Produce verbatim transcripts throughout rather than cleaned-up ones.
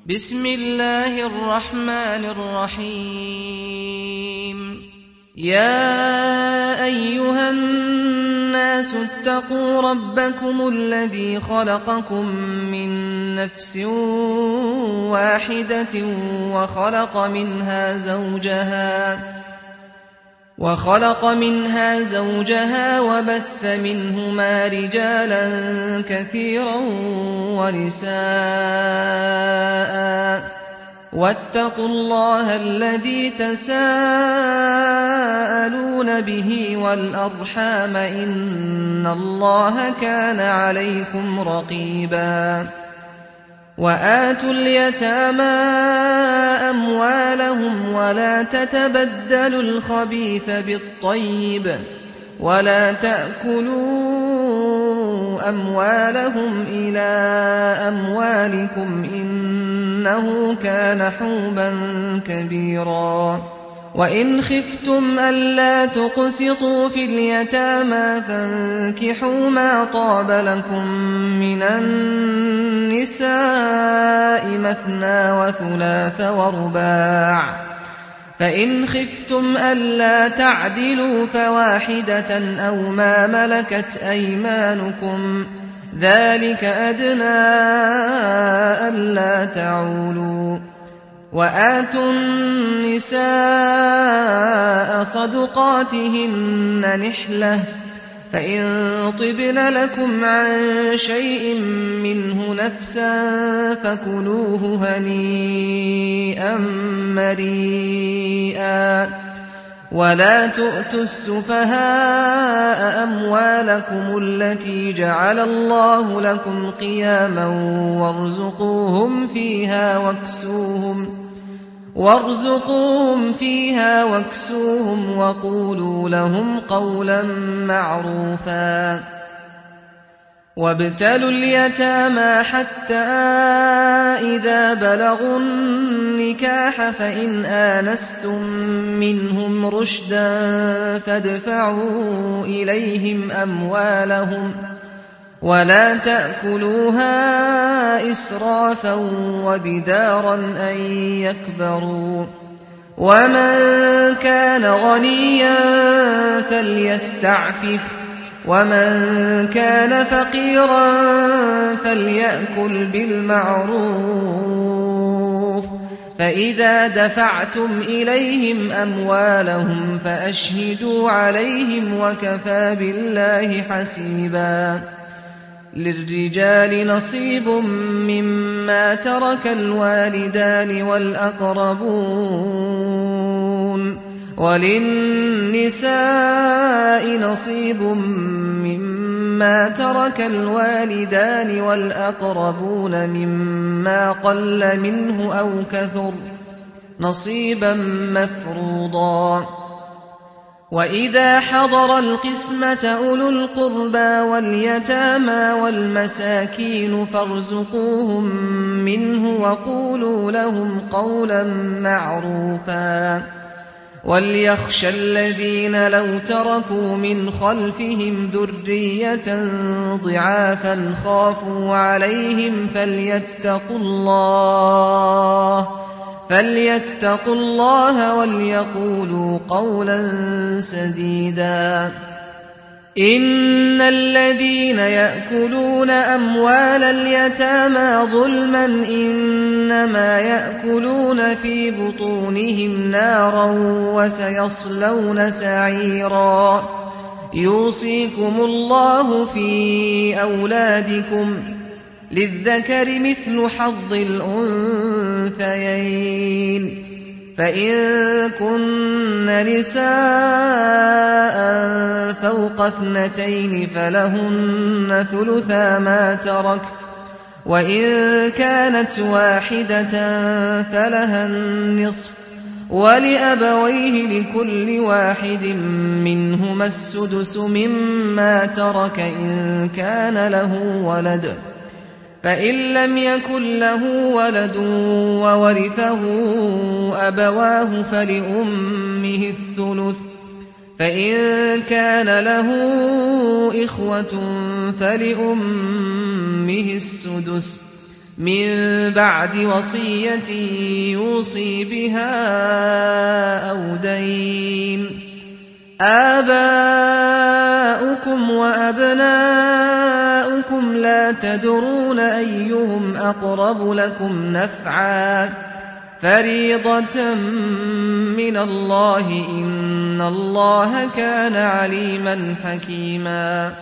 بسم الله الرحمن الرحيم يا أيها الناس اتقوا ربكم الذي خلقكم من نفس واحدة وخلق منها زوجها وخلق منها زوجها وبث منهما رجالا كثيرا ونساء واتقوا الله الذي تساءلون به والأرحام إن الله كان عليكم رقيبا وآتوا اليتامى أموالهم ولا تتبدلوا الخبيث بالطيب ولا تأكلوا أموالهم إلى أموالكم إنه كان حوبا كبيرا وإن خفتم ألا تقسطوا في اليتامى فانكحوا ما طاب لكم من النساء مثنى وثلاث ورباع فإن خفتم ألا تعدلوا فواحدة أو ما ملكت أيمانكم ذلك أدنى ألا تعولوا وآتوا النساء صدقاتهن نحلة فإن طبن لكم عن شيء منه نفسا فكلوه هنيئا مريئا ولا تؤتوا السفهاء أموالكم التي جعل الله لكم قياما وارزقوهم فيها واكسوهم وارزقوهم فيها واكسوهم وقولوا لهم قولا معروفا وابتلوا اليتامى حتى إذا بلغوا النكاح فإن آنستم منهم رشدا فادفعوا إليهم أموالهم ولا تأكلوها إسرافا وبدارا أن يكبروا ومن كان غنيا فليستعفف ومن كان فقيرا فليأكل بالمعروف فإذا دفعتم إليهم أموالهم فأشهدوا عليهم وكفى بالله حسيبا للرجال نصيب مما ترك الوالدان والأقربون وللنساء نصيب مما ترك الوالدان والأقربون مما قل منه أو كثر نصيبا مفروضا وإذا حضر القسمة أولو القربى واليتامى والمساكين فارزقوهم منه وقولوا لهم قولا معروفا وليخشى الذين لو تركوا من خلفهم ذرية ضعافا خافوا عليهم فليتقوا الله فليتقوا الله وليقولوا قولا سديدا إن الذين يأكلون أموال اليتامى ظلما إنما يأكلون في بطونهم نارا وسيصلون سعيرا يوصيكم الله في أولادكم للذكر مثل حظ الأنثيين فإن كن نساء فوق اثنتين فلهن ثلثا ما ترك وإن كانت واحدة فلها النصف ولأبويه لكل واحد منهما السدس مما ترك إن كان له ولد فإن لم يكن له ولد وورثه أبواه فلأمه الثلث فإن كان له إخوة فلأمه السدس من بعد وصية يوصي بها أو دين. آباؤكم وأبناؤكم لا تدرون أيهم أقرب لكم نفعا فريضة من الله إن الله كان عليما حكيما.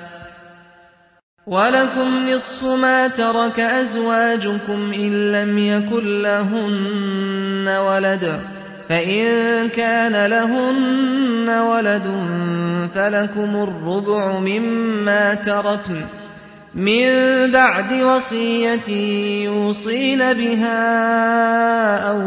ولكم نصف ما ترك أزواجكم إن لم يكن لهن ولد فإن كان لهن ولد فلكم الربع مما تركن من بعد وصية يوصين بها أو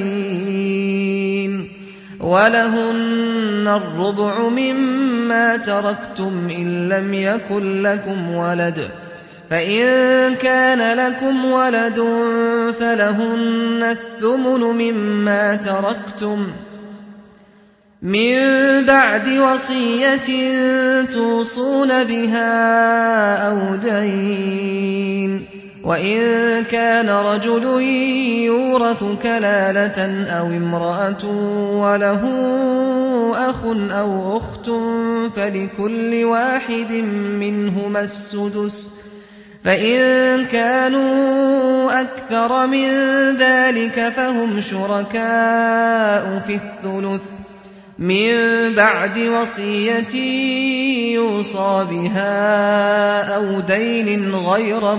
دين. ولهن الربع مما تركتم إن لم يكن لكم ولد فإن كان لكم ولد فلهن الثمن مما تركتم من بعد وصية توصون بها أو دين. وإن كان رجل يورث كلالة أو امرأة وله أخ أو أخت فلكل واحد منهما السدس فإن كانوا أكثر من ذلك فهم شركاء في الثلث من بعد وصية يوصى بها أو دين غير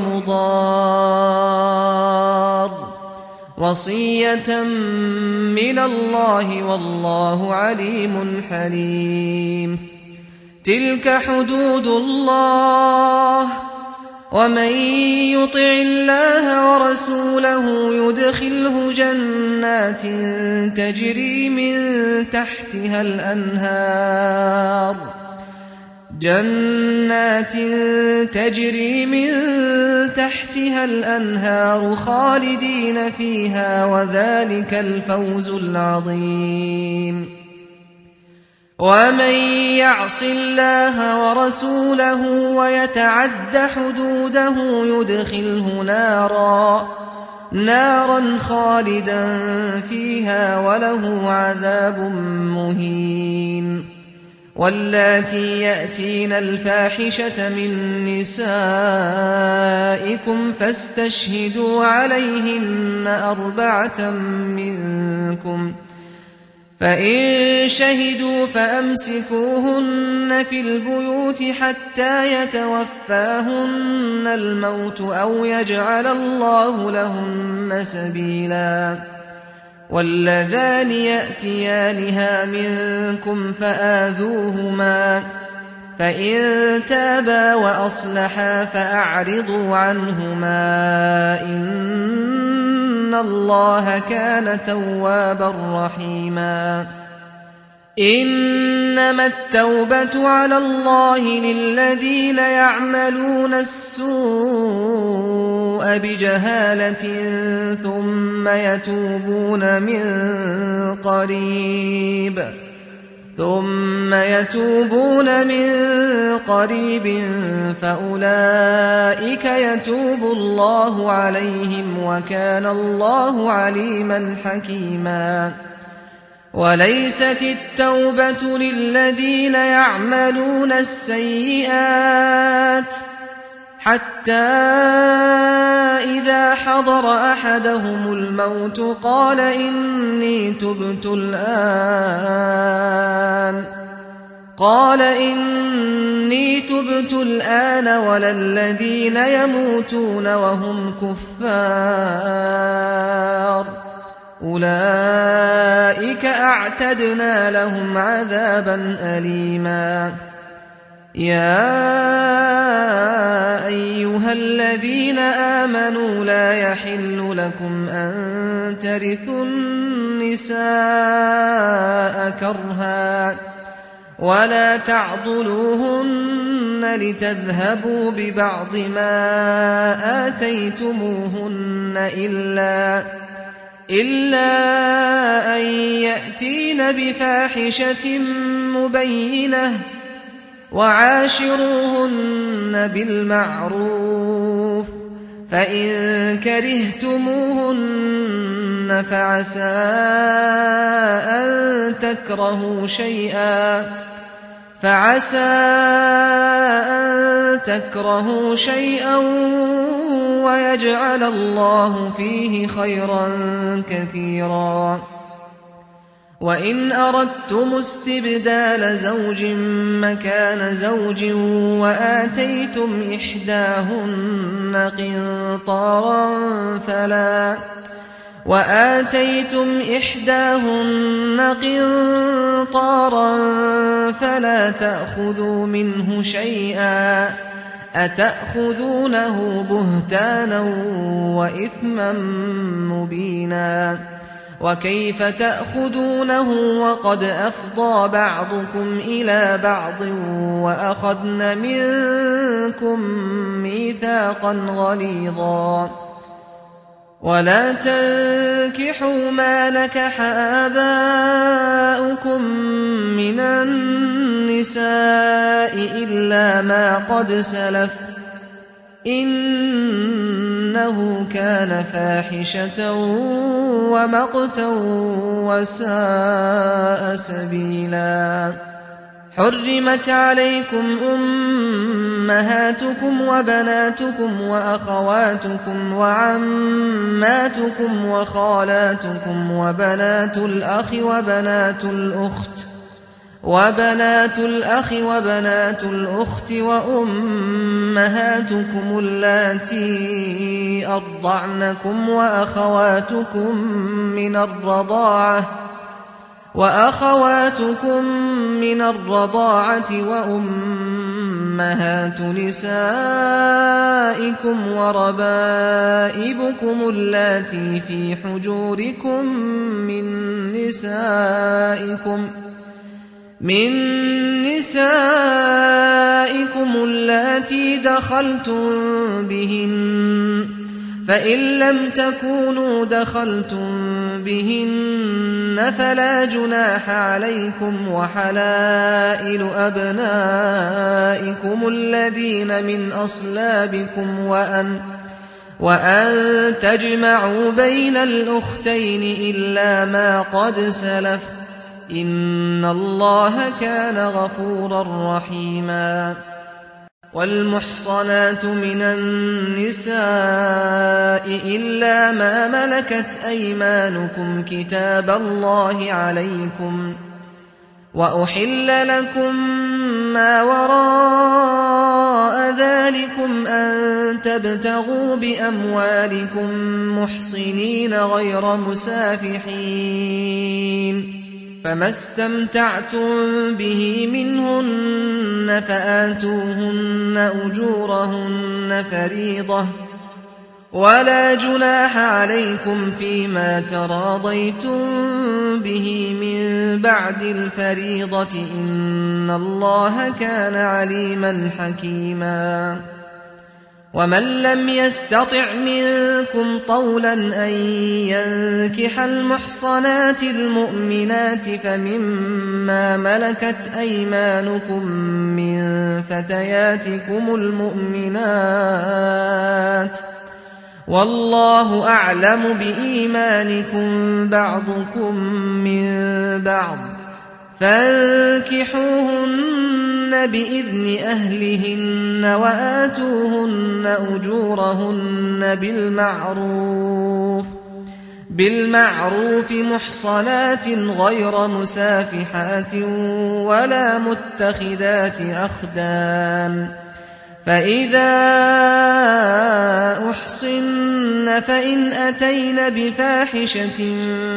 مضار وصية من الله والله عليم حليم. تلك حدود الله ومن يطع الله ورسوله يدخله جنات تجري من تحتها الأنهار جنات تجري من تحتها الأنهار خالدين فيها وذلك الفوز العظيم. ومن يعص الله ورسوله ويتعد حدوده يدخله نارا نارا خالدا فيها وله عذاب مهين. واللاتي يأتين الفاحشة من نسائكم فاستشهدوا عليهن أربعة منكم فإن شهدوا فأمسكوهن في البيوت حتى يتوفاهن الموت أو يجعل الله لهن سبيلا. واللذان يأتيانها منكم فآذوهما فإن تابا وأصلحا فأعرضوا عنهما إن الله كان توابا رحيما. إنما التوبة على الله للذين يعملون السوء بجهالة ثم يتوبون من قريب ثم يتوبون من قريب فأولئك يتوب الله عليهم وكان الله عليما حكيما. وليست التوبة للذين يعملون السيئات حتى إذا حضر أحدهم الموت قال إني تبت الآن قال إني تبت الآن ولا الذين يموتون وهم كفار أولئك أعتدنا لهم عذابا أليما. يا أيها الذين آمنوا لا يحل لكم أن ترثوا النساء كرها ولا تعضلوهن لتذهبوا ببعض ما آتيتموهن إلا إلا أن يأتين بفاحشة مبينة وعاشروهن بالمعروف فإن كرهتموهن فعسى أن تكرهوا شيئا فعسى أن تكرهوا شيئا ويجعل الله فيه خيرا كثيرا. وإن أردتم استبدال زوج مكان زوج وآتيتم إحداهن قنطارا فلا وآتيتم إحداهن قنطارا فلا تأخذوا منه شيئا أتأخذونه بهتانا وإثما مبينا. وكيف تأخذونه وقد أفضى بعضكم إلى بعض وأخذن منكم ميثاقا غليظا. ولا تنكحوا ما نكح آباؤكم من النساء إلا ما قد سلف إنه كان فاحشة ومقتا وساء سبيلا. حرمت عليكم أمهاتكم وبناتكم وأخواتكم وعماتكم وخالاتكم وبنات الأخ وبنات الأخت وبنات الأخ وبنات الأخت وأمهاتكم اللاتي أرضعنكم وأخواتكم من الرضاعة وأخواتكم من الرضاعة وأمهات نسائكم وربائبكم اللاتي في حجوركم من نسائكم من نسائكم اللاتي دخلتم بهن فإن لم تكونوا دخلتم بهن فلا جناح عليكم وحلائل أبنائكم الذين من أصلابكم وأن وأن تجمعوا بين الأختين إلا ما قد سلف إن الله كان غفورا رحيما. والمحصنات من النساء إلا ما ملكت أيمانكم كتاب الله عليكم وأحل لكم ما وراء ذلكم أن تبتغوا بأموالكم محصنين غير مسافحين فما استمتعتم به منهن فآتوهن أجورهن فريضة ولا جناح عليكم فيما تراضيتم به من بعد الفريضة إن الله كان عليما حكيما. ومن لم يستطع منكم طولا أن ينكح المحصنات المؤمنات فمما ملكت أيمانكم من فتياتكم المؤمنات والله أعلم بإيمانكم بعضكم من بعض فانكحوهن بإذن أهلهن وآتوهن أجورهن بالمعروف بالمعروف محصنات غير مسافحات ولا متخذات أخدان فإذا أحصن فإن أتين بفاحشة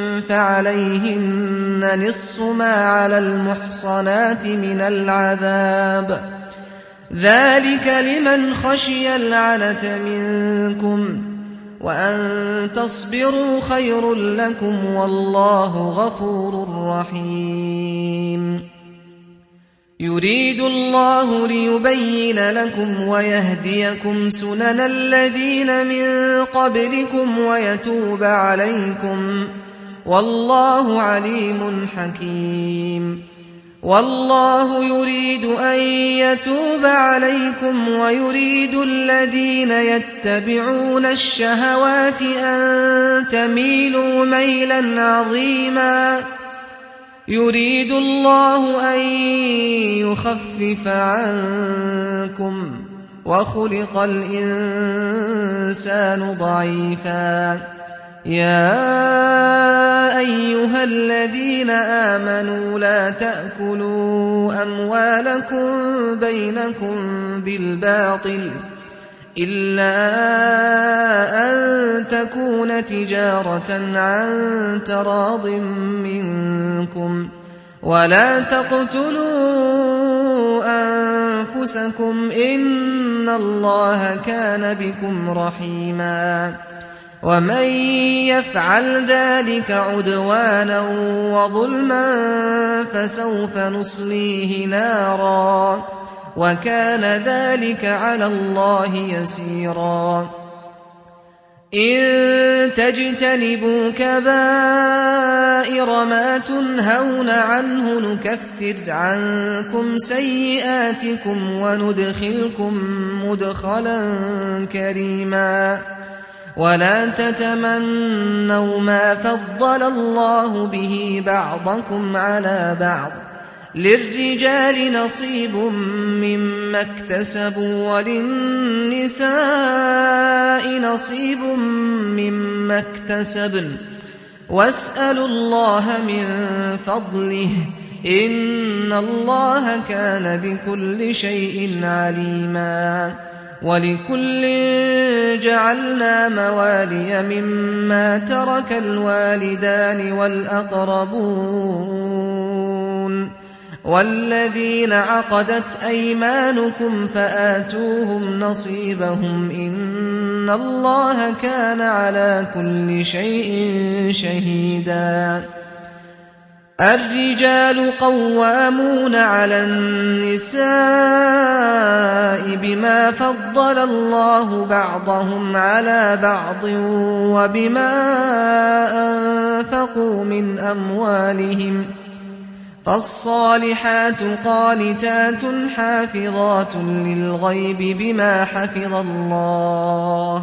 فعليهن نصف ما على المحصنات من العذاب ذلك لمن خشي العنة منكم وأن تصبروا خير لكم والله غفور رحيم. يريد الله ليبين لكم ويهديكم سنن الذين من قبلكم ويتوب عليكم والله عليم حكيم. والله يريد أن يتوب عليكم ويريد الذين يتبعون الشهوات أن تميلوا ميلا عظيما يريد الله أن يخفف عنكم وخلق الإنسان ضعيفا يا أيها الذين آمنوا لا تأكلوا أموالكم بينكم بالباطل إلا أن تكون تجارة عن تراض منكم ولا تقتلوا أنفسكم إن الله كان بكم رحيما ومن يفعل ذلك عدوانا وظلما فسوف نصليه نارا وكان ذلك على الله يسيرا إن تجتنبوا كبائر ما تنهون عنه نكفر عنكم سيئاتكم وندخلكم مدخلا كريما ولا تتمنوا ما فضل الله به بعضكم على بعض للرجال نصيب مما اكتسبوا وللنساء نصيب مما اكتسبن واسألوا الله من فضله إن الله كان بكل شيء عليما ولكل جعلنا موالي مما ترك الوالدان والأقربون والذين عقدت أيمانكم فآتوهم نصيبهم إن الله كان على كل شيء شهيدا الرجال قوامون على النساء بما فضل الله بعضهم على بعض وبما أنفقوا من أموالهم فالصالحات قانتات حافظات للغيب بما حفظ الله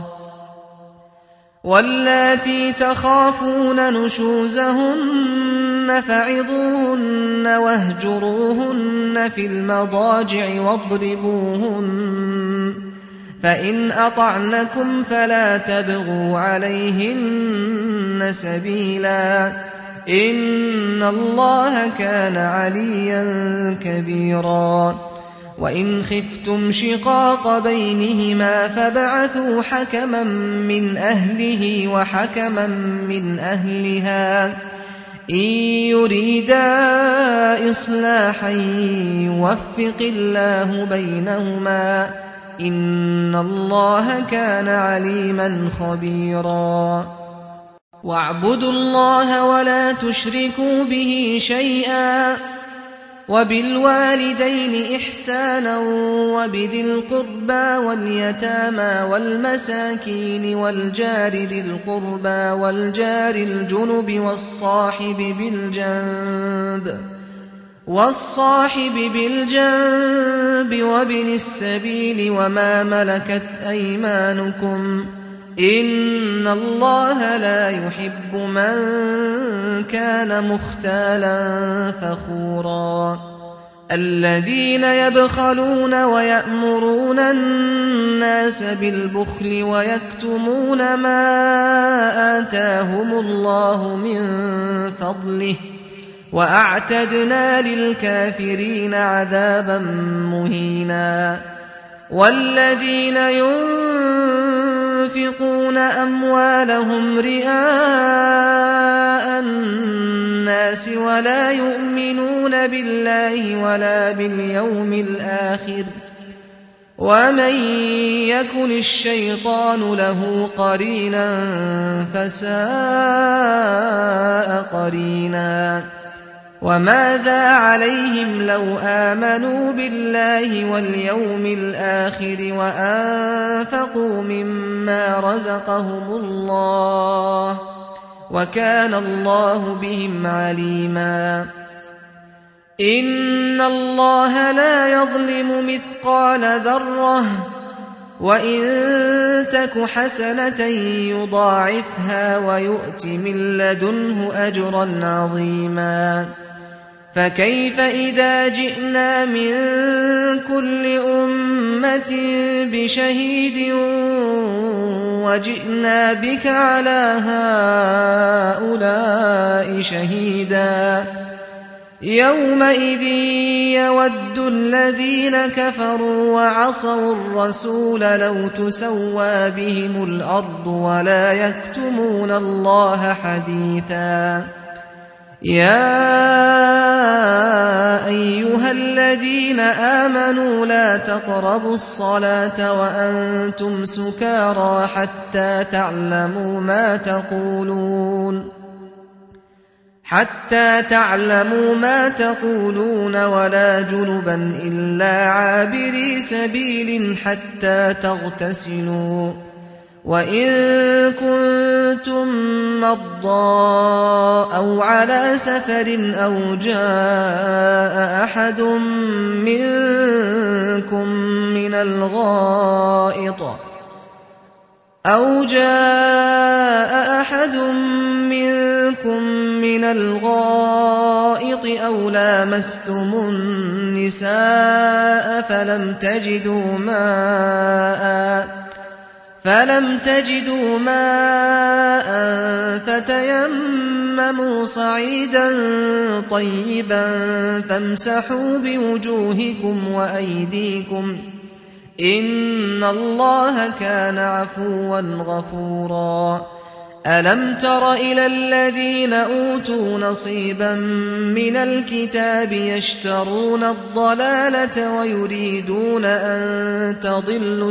واللاتي تخافون نشوزهن فعظوهن واهجروهن في المضاجع واضربوهن فإن أطعنكم فلا تبغوا عليهن سبيلا إن الله كان عليا كبيرا وإن خفتم شقاق بينهما فبعثوا حكما من أهله وحكما من أهلها إن يريدا إصلاحا يوفق الله بينهما إن الله كان عليما خبيرا واعبدوا الله ولا تشركوا به شيئا وبالوالدين إحسانا وبذي القربى واليتامى والمساكين والجار ذي القربى والجار الجنب والصاحب بالجنب والصاحب بالجنب وابن السبيل وما ملكت أيمانكم إن الله لا يحب من كان مختالا فخورا الذين يبخلون ويأمرون الناس بالبخل ويكتمون ما آتاهم الله من فضله وأعتدنا للكافرين عذابا مهينا والذين ينفقون أموالهم رئاء الناس ولا يؤمنون بالله ولا باليوم الآخر ومن يكن الشيطان له قرينا فساء قرينا وماذا عليهم لو آمنوا بالله واليوم الآخر وأنفقوا مما رزقهم الله وكان الله بهم عليما إن الله لا يظلم مثقال ذرة وإن تك حسنة يضاعفها ويؤت من لدنه أجرا عظيما فكيف إذا جئنا من كل أمة بشهيد وجئنا بك على هؤلاء شهيدا يومئذ يود الذين كفروا وعصوا الرسول لو تسوى بهم الأرض ولا يكتمون الله حديثا يا أيها الذين آمنوا لا تقربوا الصلاة وأنتم سكارى حتى تعلموا ما تقولون حتى تعلموا ما تقولون ولا جنبا إلا عابري سبيل حتى تغتسلوا وإن كنتم مرضى أو على سفر أو جاء أحد منكم من الغائط أو جاء أحد منكم من الغائط أو لامستم النساء فلم تجدوا ماء فلم تجدوا ماء فتيمموا صعيدا طيبا فامسحوا بوجوهكم وأيديكم إن الله كان عفوا غفورا ألم تر إلى الذين أوتوا نصيبا من الكتاب يشترون الضلالة ويريدون أن تضلوا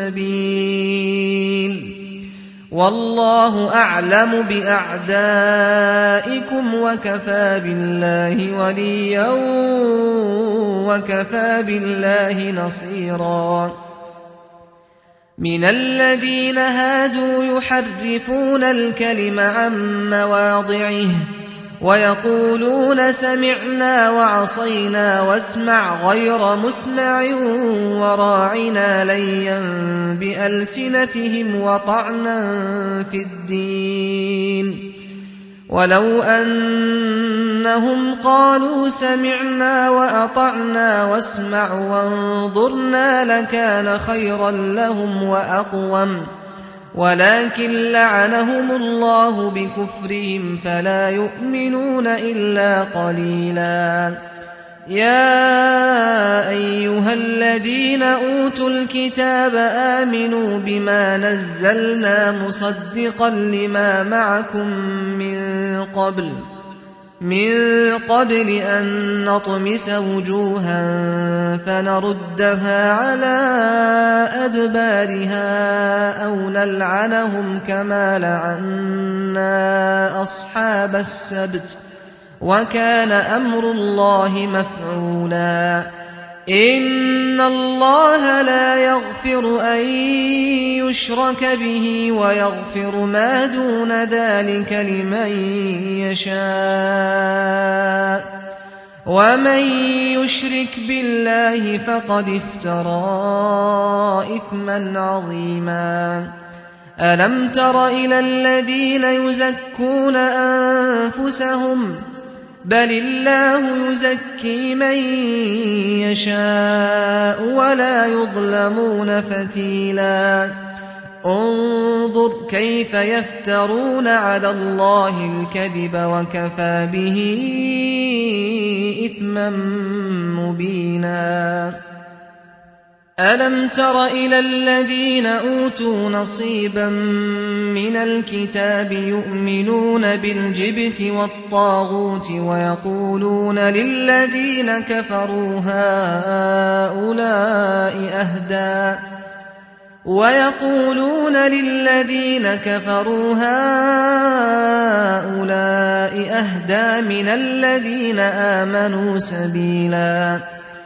السبيل والله أعلم بأعدائكم وكفى بالله وليا وكفى بالله نصيرا من الذين هادوا يحرفون الكلم عن مواضعه ويقولون سمعنا وعصينا واسمع غير مسمع وراعنا ليا بألسنتهم وطعنا في الدين ولو أنهم قالوا سمعنا وأطعنا واسمع وانظرنا لكان خيرا لهم وأقوم ولكن لعنهم الله بكفرهم فلا يؤمنون إلا قليلا يا أيها الذين أوتوا الكتاب آمنوا بما نزلنا مصدقا لما معكم من قبل من قبل أن نطمس وجوها فنردها على أدبارها أو نلعنهم كما لعنا أصحاب السبت وكان أمر الله مفعولا إن الله لا يغفر أن يشرك به ويغفر ما دون ذلك لمن يشاء ومن يشرك بالله فقد افترى إثما عظيما ألم تر إلى الذين يزكون أنفسهم بل الله يزكي من يشاء ولا يظلمون فتيلا انظر كيف يفترون على الله الكذب وكفى به إثما مبينا ألم تر إلى الذين أوتوا نصيبا من الكتاب يؤمنون بالجبت والطاغوت ويقولون للذين كفروا هؤلاء أهدى ويقولون للذين كفروا هؤلاء أهدى من الذين آمنوا سبيلا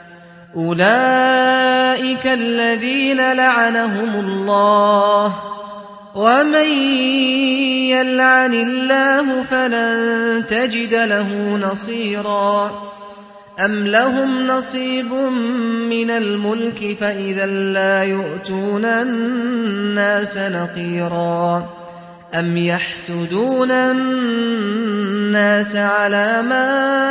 أولئك الذين لعنهم الله ومن يلعن الله فلن تجد له نصيرا أَمْ لَهُمْ نَصِيبٌ مِّنَ الْمُلْكِ فَإِذًا لَّا يُؤْتُونَ النَّاسَ نَقِيرًا أَمْ يَحْسُدُونَ النَّاسَ عَلَىٰ مَا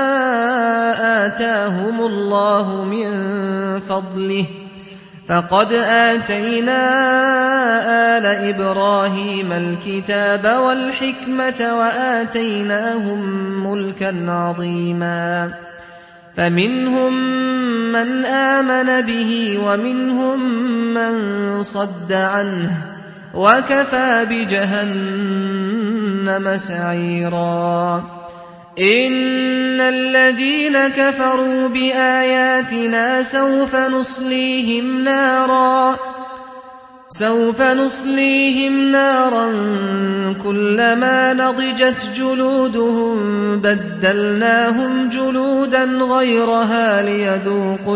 آتَاهُمُ اللَّهُ مِن فَضْلِهِ فَقَدْ آتَيْنَا آلَ إِبْرَاهِيمَ الْكِتَابَ وَالْحِكْمَةَ وَآتَيْنَاهُم مُّلْكًا عَظِيمًا فَمِنْهُم مَّنْ آمَنَ بِهِ وَمِنْهُم مَّن صَدَّ عَنْهُ وَكَفَىٰ بِجَهَنَّمَ سَعِيرًا إِنَّ الَّذِينَ كَفَرُوا بِآيَاتِنَا سَوْفَ نُصْلِيهِمْ نَارًا سوف نصليهم نارا كلما نضجت جلودهم بدلناهم جلودا غيرها ليذوقوا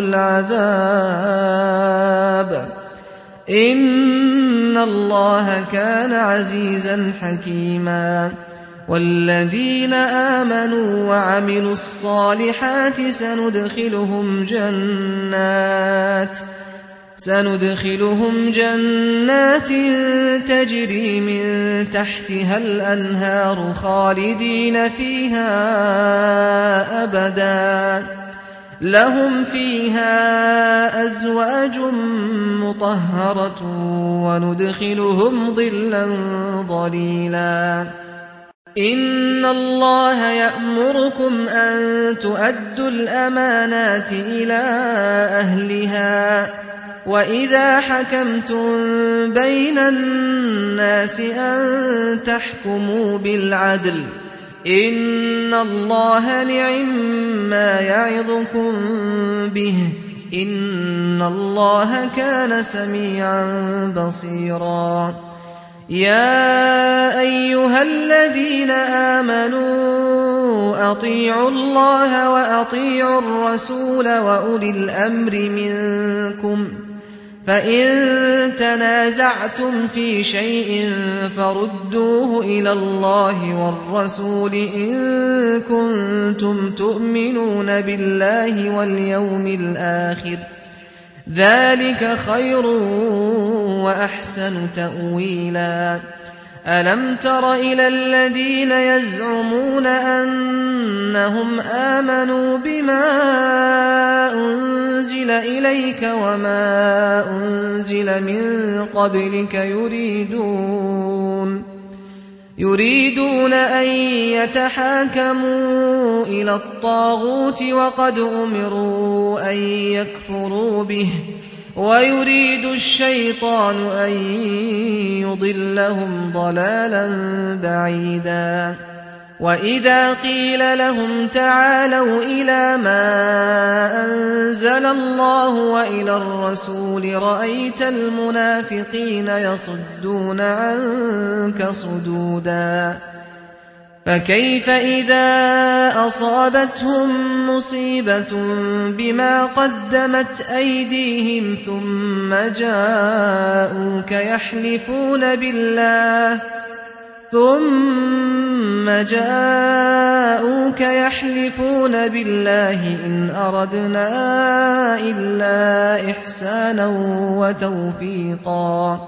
العذاب إن الله كان عزيزا حكيما والذين آمنوا وعملوا الصالحات سندخلهم جنات سندخلهم جنات تجري من تحتها الأنهار خالدين فيها أبدا لهم فيها أزواج مطهرة وندخلهم ظلا ظليلا إن الله يأمركم أن تؤدوا الأمانات إلى أهلها وإذا حكمتم بين الناس أن تحكموا بالعدل إن الله نعم-ما يعظكم به إن الله كان سميعا بصيرا يا أيها الذين آمنوا أطيعوا الله وأطيعوا الرسول وأولي الأمر منكم فإن تنازعتم في شيء فردوه إلى الله والرسول إن كنتم تؤمنون بالله واليوم الآخر ذلك خير وأحسن تأويلا ألم تر إلى الذين يزعمون أنهم آمنوا بما أنزل إليك وما أنزل من قبلك يريدون يريدون أن يتحاكموا إلى الطاغوت وقد أمروا أن يكفروا به ويريد الشيطان أن يضلهم ضلالا بعيدا وإذا قيل لهم تعالوا إلى ما أنزل الله وإلى الرسول رأيت المنافقين يصدون عنك صدودا فكيف إذا أصابتهم مصيبة بما قدمت أيديهم ثم جاءوك يحلفون بالله ثم جاءوك يحلفون بالله إن أردنا إلا إحسانا وتوفيقا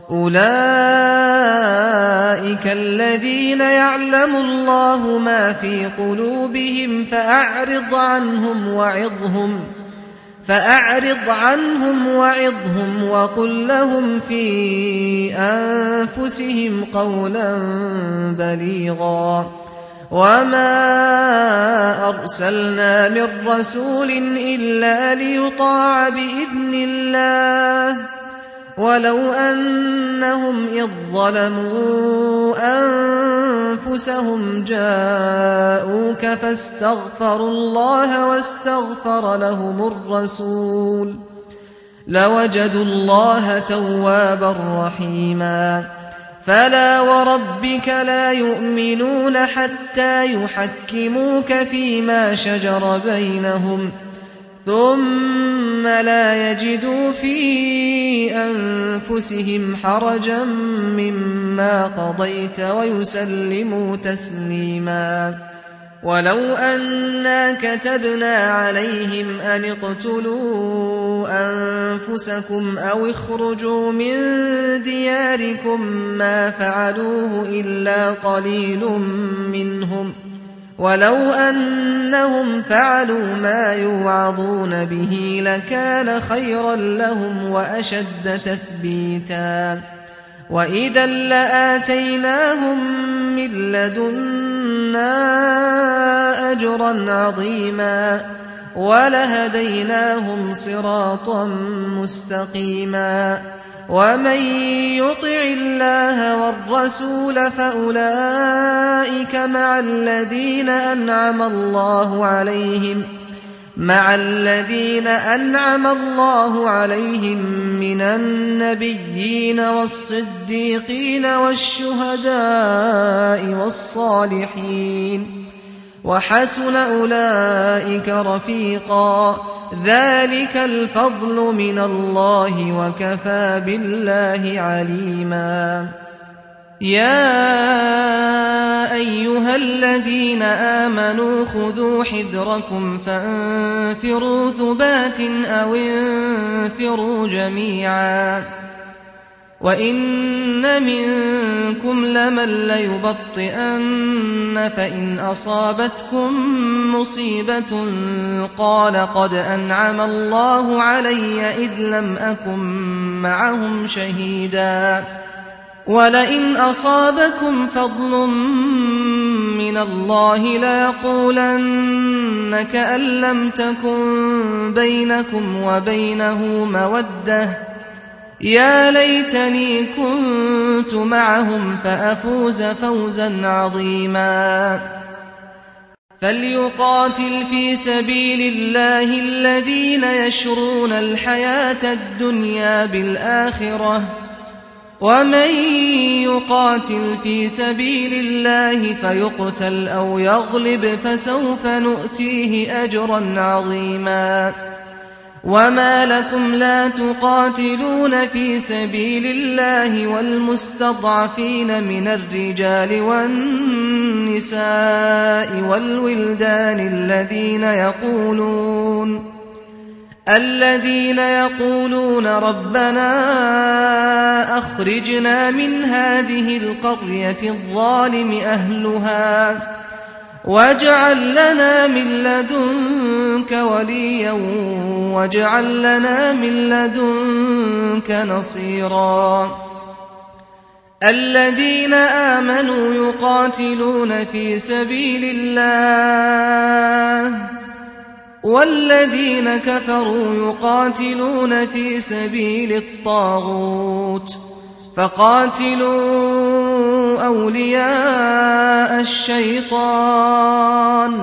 أولئك الذين يعلم الله ما في قلوبهم فأعرض عنهم وعظهم فأعرض عنهم وعظهم وقل لهم في أنفسهم قولا بليغا وما أرسلنا من رسول إلا ليطاع بإذن الله ولو أنهم إذ ظلموا أنفسهم جاءوك فاستغفروا الله واستغفر لهم الرسول لوجدوا الله توابا رحيما فلا وربك لا يؤمنون حتى يحكموك فيما شجر بينهم ثم لا يجدوا في أنفسهم حرجا مما قضيت ويسلموا تسليما ولو أنا كتبنا عليهم أن اقتلوا أنفسكم أو اخرجوا من دياركم ما فعلوه إلا قليل منهم ولو أنهم فعلوا ما يوعظون به لكان خيرا لهم وأشد تثبيتا وإذا لآتيناهم من لدنا أجرا عظيما ولهديناهم صراطا مستقيما ومن يطع الله والرسول فأولئك مع الذين أنعم الله عليهم مع الذين أنعم الله عليهم من النبيين والصديقين والشهداء والصالحين وحسن أولئك رفيقا ذلك الفضل من الله وكفى بالله عليما يا أيها الذين آمنوا خذوا حذركم فانفروا ثبات أو انفروا جميعا وإن منكم لمن ليبطئن فإن أصابتكم مصيبة قال قد أنعم الله علي إذ لم أكن معهم شهيدا ولئن أصابكم فضل من الله ليقولن كأن لم تكن بينكم وبينه مودة يا ليتني كنت معهم فأفوز فوزا عظيما فليقاتل في سبيل الله الذين يشرون الحياة الدنيا بالآخرة ومن يقاتل في سبيل الله فيقتل أو يغلب فسوف نؤتيه أجرا عظيما وما لكم لا تقاتلون في سبيل الله والمستضعفين من الرجال والنساء والولدان الذين يقولون الذين يقولون ربنا أخرجنا من هذه القرية الظالم أهلها واجعل لنا من لدنك وليا واجعل لنا من لدنك نصيرا الذين آمنوا يقاتلون في سبيل الله والذين كفروا يقاتلون في سبيل الطاغوت فقاتلوا أولياء الشيطان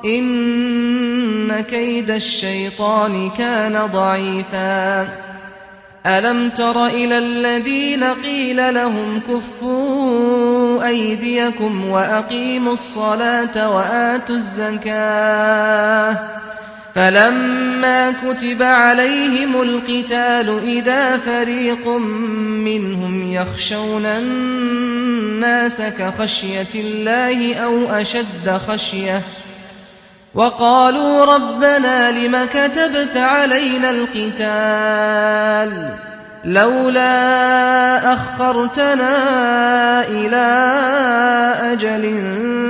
إن كيد الشيطان كان ضعيفا ألم تر إلى الذين قيل لهم كفوا أيديكم وأقيموا الصلاة وآتوا الزكاة فلما كتب عليهم القتال إذا فريق منهم يخشون الناس كخشية الله أو أشد خشية وقالوا ربنا لم كتبت علينا القتال لولا أخرتنا إلى أجل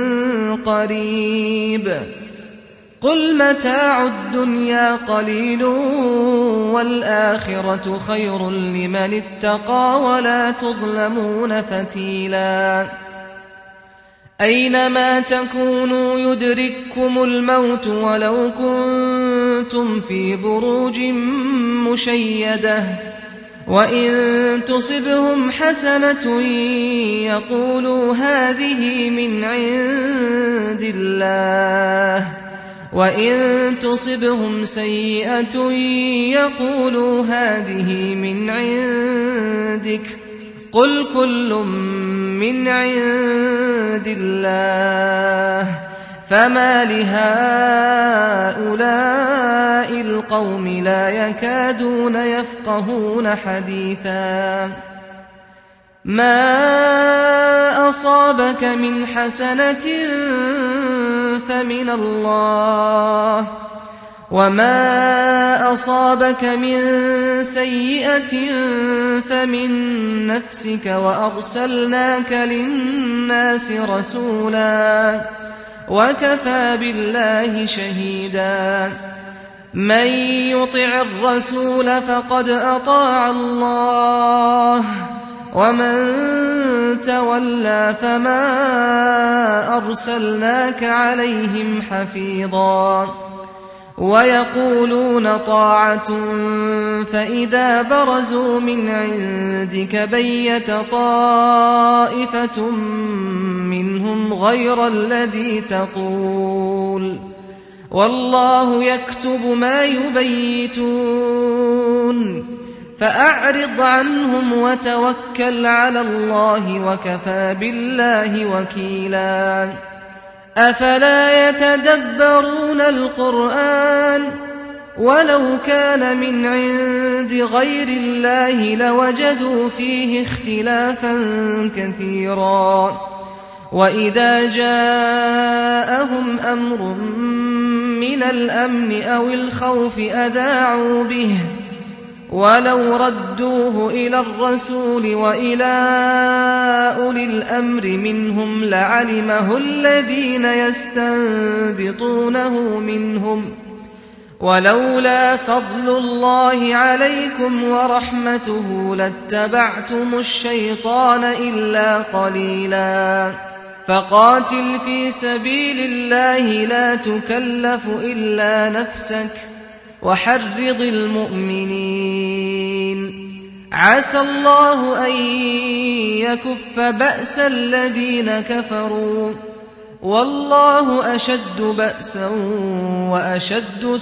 قريب قل متاع الدنيا قليل والآخرة خير لمن اتقى ولا تظلمون فتيلا أينما تكونوا يدرككم الموت ولو كنتم في بروج مشيدة وإن تصبهم حسنة يقولوا هذه من عند الله وإن تصبهم سيئة يقولوا هذه من عندك قل كل من عند الله فما لهؤلاء القوم لا يكادون يفقهون حديثا ما أصابك من حسنة فمن الله وما أصابك من سيئة فمن نفسك وأرسلناك للناس رسولا وكفى بالله شهيدا من يطع الرسول فقد أطاع الله ومن تولى فما أرسلناك عليهم حفيظا ويقولون طاعة فإذا برزوا من عندك بيت طائفة منهم غير الذي تقول والله يكتب ما يبيتون فأعرض عنهم وتوكل على الله وكفى بالله وكيلا أفلا يتدبرون القرآن ولو كان من عند غير الله لوجدوا فيه اختلافا كثيرا وإذا جاءهم أمر من الأمن أو الخوف أذاعوا به ولو ردوه إلى الرسول وإلى أولي الأمر منهم لعلمه الذين يستنبطونه منهم ولولا فضل الله عليكم ورحمته لاتبعتم الشيطان إلا قليلا فقاتل في سبيل الله لا تكلف إلا نفسك وحرض المؤمنين عسى الله أن يكف بأس الذين كفروا والله أشد بأسا وأشد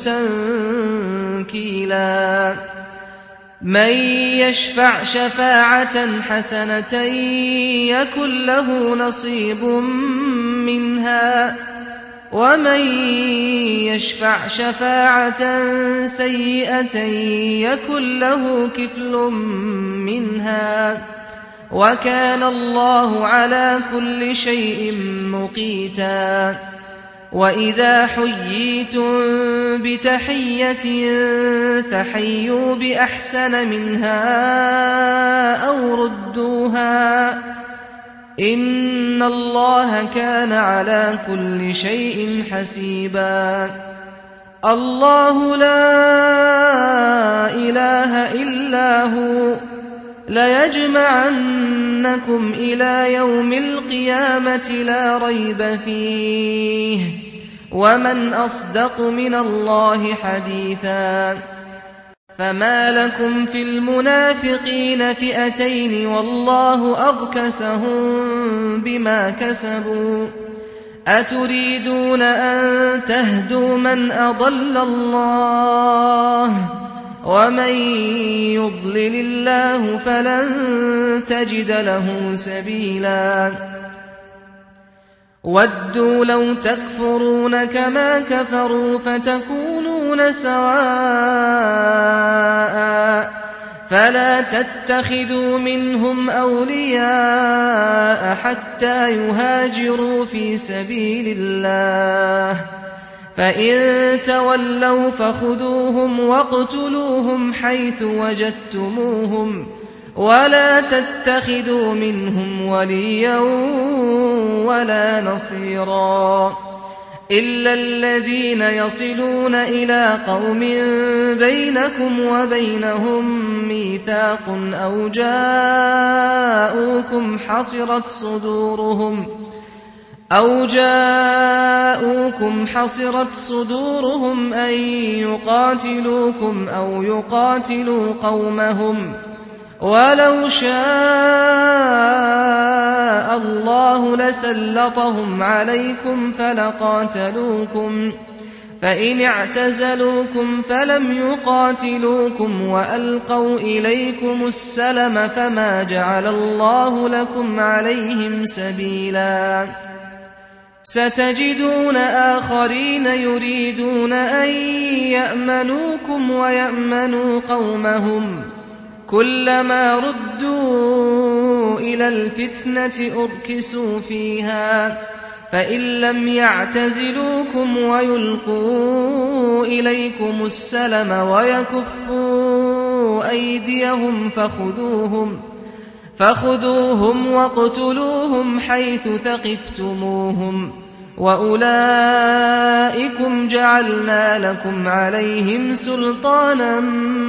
تنكيلا من يشفع شفاعة حسنة يكن له نصيب منها ومن يشفع شفاعة سيئة يكن له كفل منها وكان الله على كل شيء مقيتا وإذا حييتم بتحية فحيوا بأحسن منها أو ردوها إن الله كان على كل شيء حسيبا الله لا إله إلا هو ليجمعنكم إلى يوم القيامة لا ريب فيه ومن أصدق من الله حديثا فما لكم في المنافقين فئتين والله أركسهم بما كسبوا أتريدون أن تهدوا من أضل الله ومن يضلل الله فلن تجد له سبيلا ودوا لو تكفرون كما كفروا فتكونون سواء فلا تتخذوا منهم أولياء حتى يهاجروا في سبيل الله فإن تولوا فخذوهم واقتلوهم حيث وجدتموهم ولا تتخذوا منهم وليا ولا نصيرا إلا الذين يصلون إلى قوم بينكم وبينهم ميثاق أو جاءوكم حصرت صدورهم أو جاءوكم حصرت صدورهم أن يقاتلوكم أو يقاتلوا قومهم ولو شاء الله لسلطهم عليكم فلقاتلوكم فإن اعتزلوكم فلم يقاتلوكم وألقوا إليكم السلم فما جعل الله لكم عليهم سبيلا ستجدون آخرين يريدون أن يأمنوكم ويأمنوا قومهم كلما ردوا إلى الفتنة أركسوا فيها فإن لم يعتزلوكم ويلقوا إليكم السلم ويكفوا أيديهم فخذوهم فخذوهم واقتلوهم حيث ثقفتموهم وأولئكم جعلنا لكم عليهم سلطانا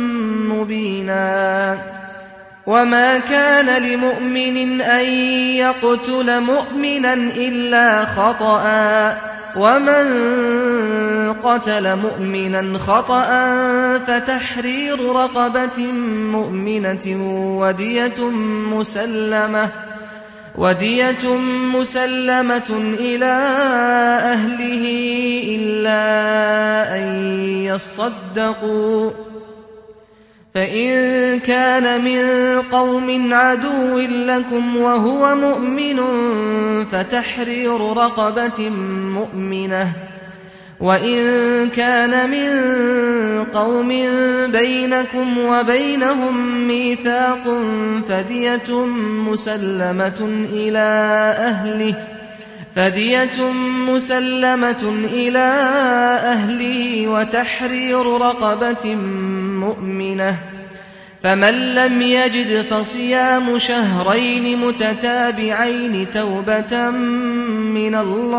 مبينا وما كان لمؤمن أن يقتل مؤمنا إلا خطأ ومن قتل مؤمنا خطأ فتحرير رقبة مؤمنة ودية مسلمة ودية مسلمة إلى أهله إلا أن يصدقوا فإن كان من قوم عدو لكم وهو مؤمن فتحرير رقبة مؤمنة وإن كان من قوم بينكم وبينهم ميثاق فدية مسلمة إلى أهله فدية مسلمة إلى أهله وتحرير رقبة مؤمنة فمن لم يجد فصيام شهرين متتابعين توبة من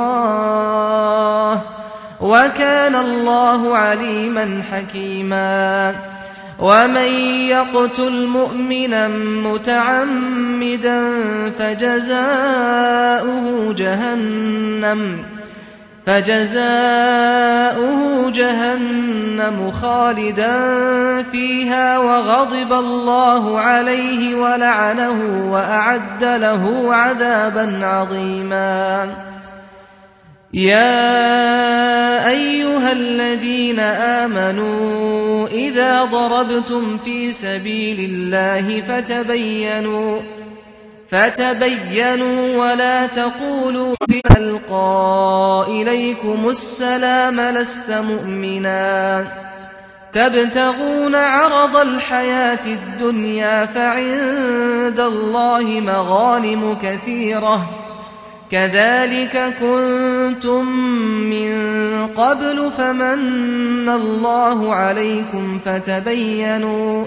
الله وكان الله عليما حكيما ومن يقتل مؤمنا متعمدا فجزاؤه جهنم فجزاؤه جهنم خالدا فيها وغضب الله عليه ولعنه وأعد له عذابا عظيما يا أيها الذين آمنوا إذا ضربتم في سبيل الله فتبينوا فتبينوا ولا تقولوا لمن ألقى إليكم السلام لست مؤمنا تبتغون عرض الحياة الدنيا فعند الله مغانم كثيرة كذلك كنتم من قبل فمن الله عليكم فتبينوا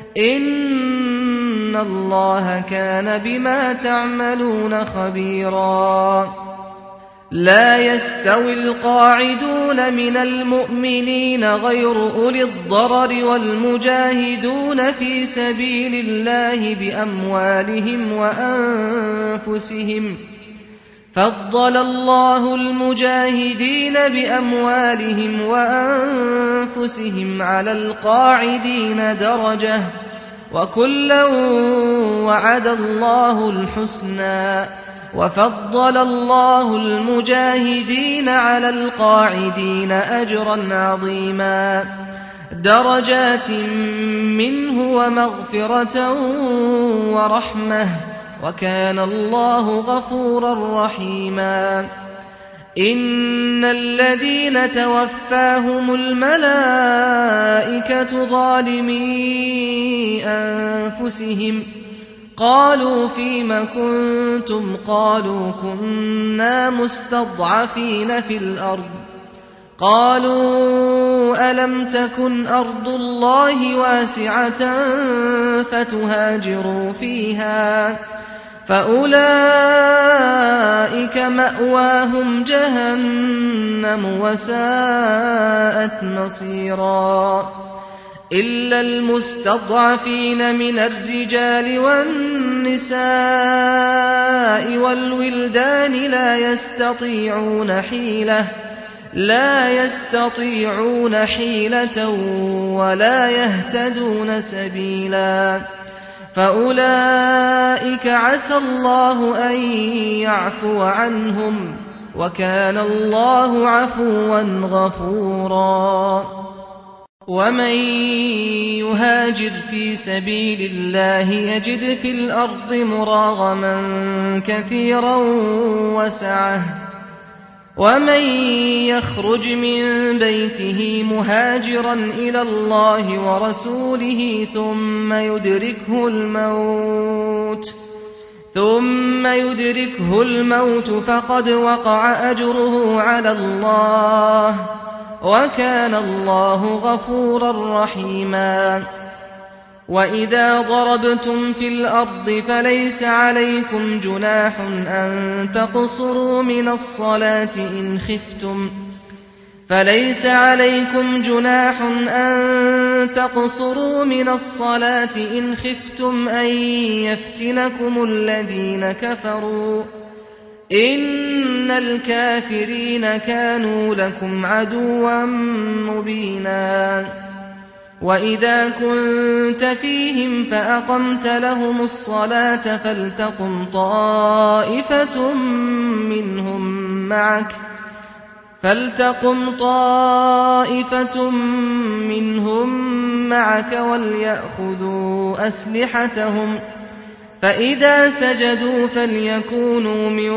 إن الله كان بما تعملون خبيرا لا يستوي القاعدون من المؤمنين غير أولي الضرر والمجاهدون في سبيل الله بأموالهم وأنفسهم فضل الله المجاهدين بأموالهم وأنفسهم على القاعدين درجة وكلا وعد الله الحسنى وفضل الله المجاهدين على القاعدين أجرا عظيما درجات منه ومغفرة ورحمة وكان الله غفورا رحيما إن الذين توفاهم الملائكة ظالمي أنفسهم قالوا فيم كنتم قالوا كنا مستضعفين في الأرض قالوا ألم تكن أرض الله واسعة فتهاجروا فيها فأولئك مأواهم جهنم وساءت مصيرا إلا المستضعفين من الرجال والنساء والولدان لا يستطيعون حيلة لا يستطيعون حيلة ولا يهتدون سبيلا فأولئك عسى الله أن يعفو عنهم وكان الله عفوا غفورا ومن يهاجر في سبيل الله يجد في الأرض مراغما كثيرا وسعة ومن يخرج من بيته مهاجرا إلى الله ورسوله ثم يدركه الموت ثم يدركه الموت فقد وقع أجره على الله وكان الله غفورا رحيما وإذا ضربتم في الأرض فليس عليكم جناح أن تقصروا من الصلاة إن خفتم فليس عليكم جناح أن تقصروا من الصلاة إن خفتم أن يفتنكم الذين كفروا إن الكافرين كانوا لكم عدوا مبينا وإذا كنت فيهم فأقمت لهم الصلاة فلتقم طائفة منهم معك فلتقم طائفة منهم معك وليأخذوا أسلحتهم فإذا سجدوا فليكونوا من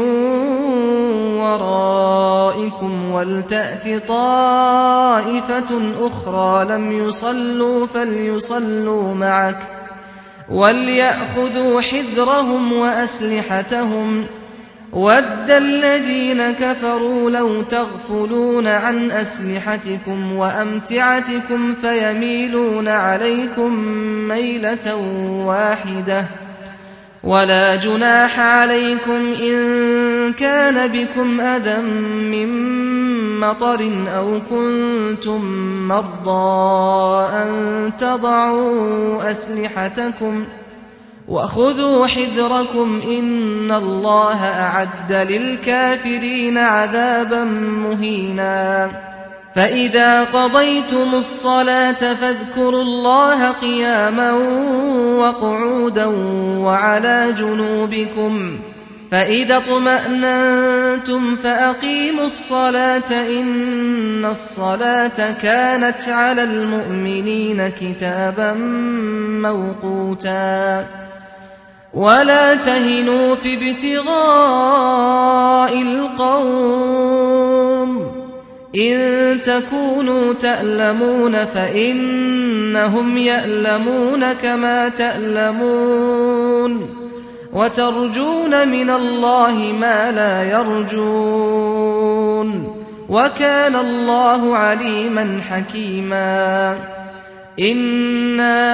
ورائكم ولتأت طائفة أخرى لم يصلوا فليصلوا معك وليأخذوا حذرهم وأسلحتهم وَدَّ الَّذِينَ كَفَرُوا لَوْ تَغْفُلُونَ عَنْ أَسْلِحَتِكُمْ وَأَمْتِعَتِكُمْ فَيَمِيلُونَ عَلَيْكُمْ مَيْلَةً وَاحِدَةً وَلَا جُنَاحَ عَلَيْكُمْ إِن كَانَ بِكُمْ أَذًى مِّن مَّطَرٍ أَوْ كُنتُم مَّرْضَىٰ أَن تَضَعُوا أَسْلِحَتَكُمْ وَخُذُوا حِذْرَكُمْ إِنَّ اللَّهَ أَعَدَّ لِلْكَافِرِينَ عَذَابًا مُّهِينًا فَإِذَا قَضَيْتُمُ الصَّلَاةَ فاذكروا اللَّهَ قِيَامًا وَقُعُودًا وَعَلَى جُنُوبِكُمْ فَإِذَا اطْمَأْنَنتُمْ فَأَقِيمُوا الصَّلَاةَ إِنَّ الصَّلَاةَ كَانَتْ عَلَى الْمُؤْمِنِينَ كِتَابًا مَّوْقُوتًا وَلَا تَهِنُوا فِي ابْتِغَاءِ الْقَوْمِ إِن تَكُونُوا تَأْلَمُونَ فَإِنَّهُمْ يَأْلَمُونَ كَمَا تَأْلَمُونَ وَتَرْجُونَ مِنَ اللَّهِ مَا لَا يَرْجُونَ وَكَانَ اللَّهُ عَلِيمًا حَكِيمًا إِنَّا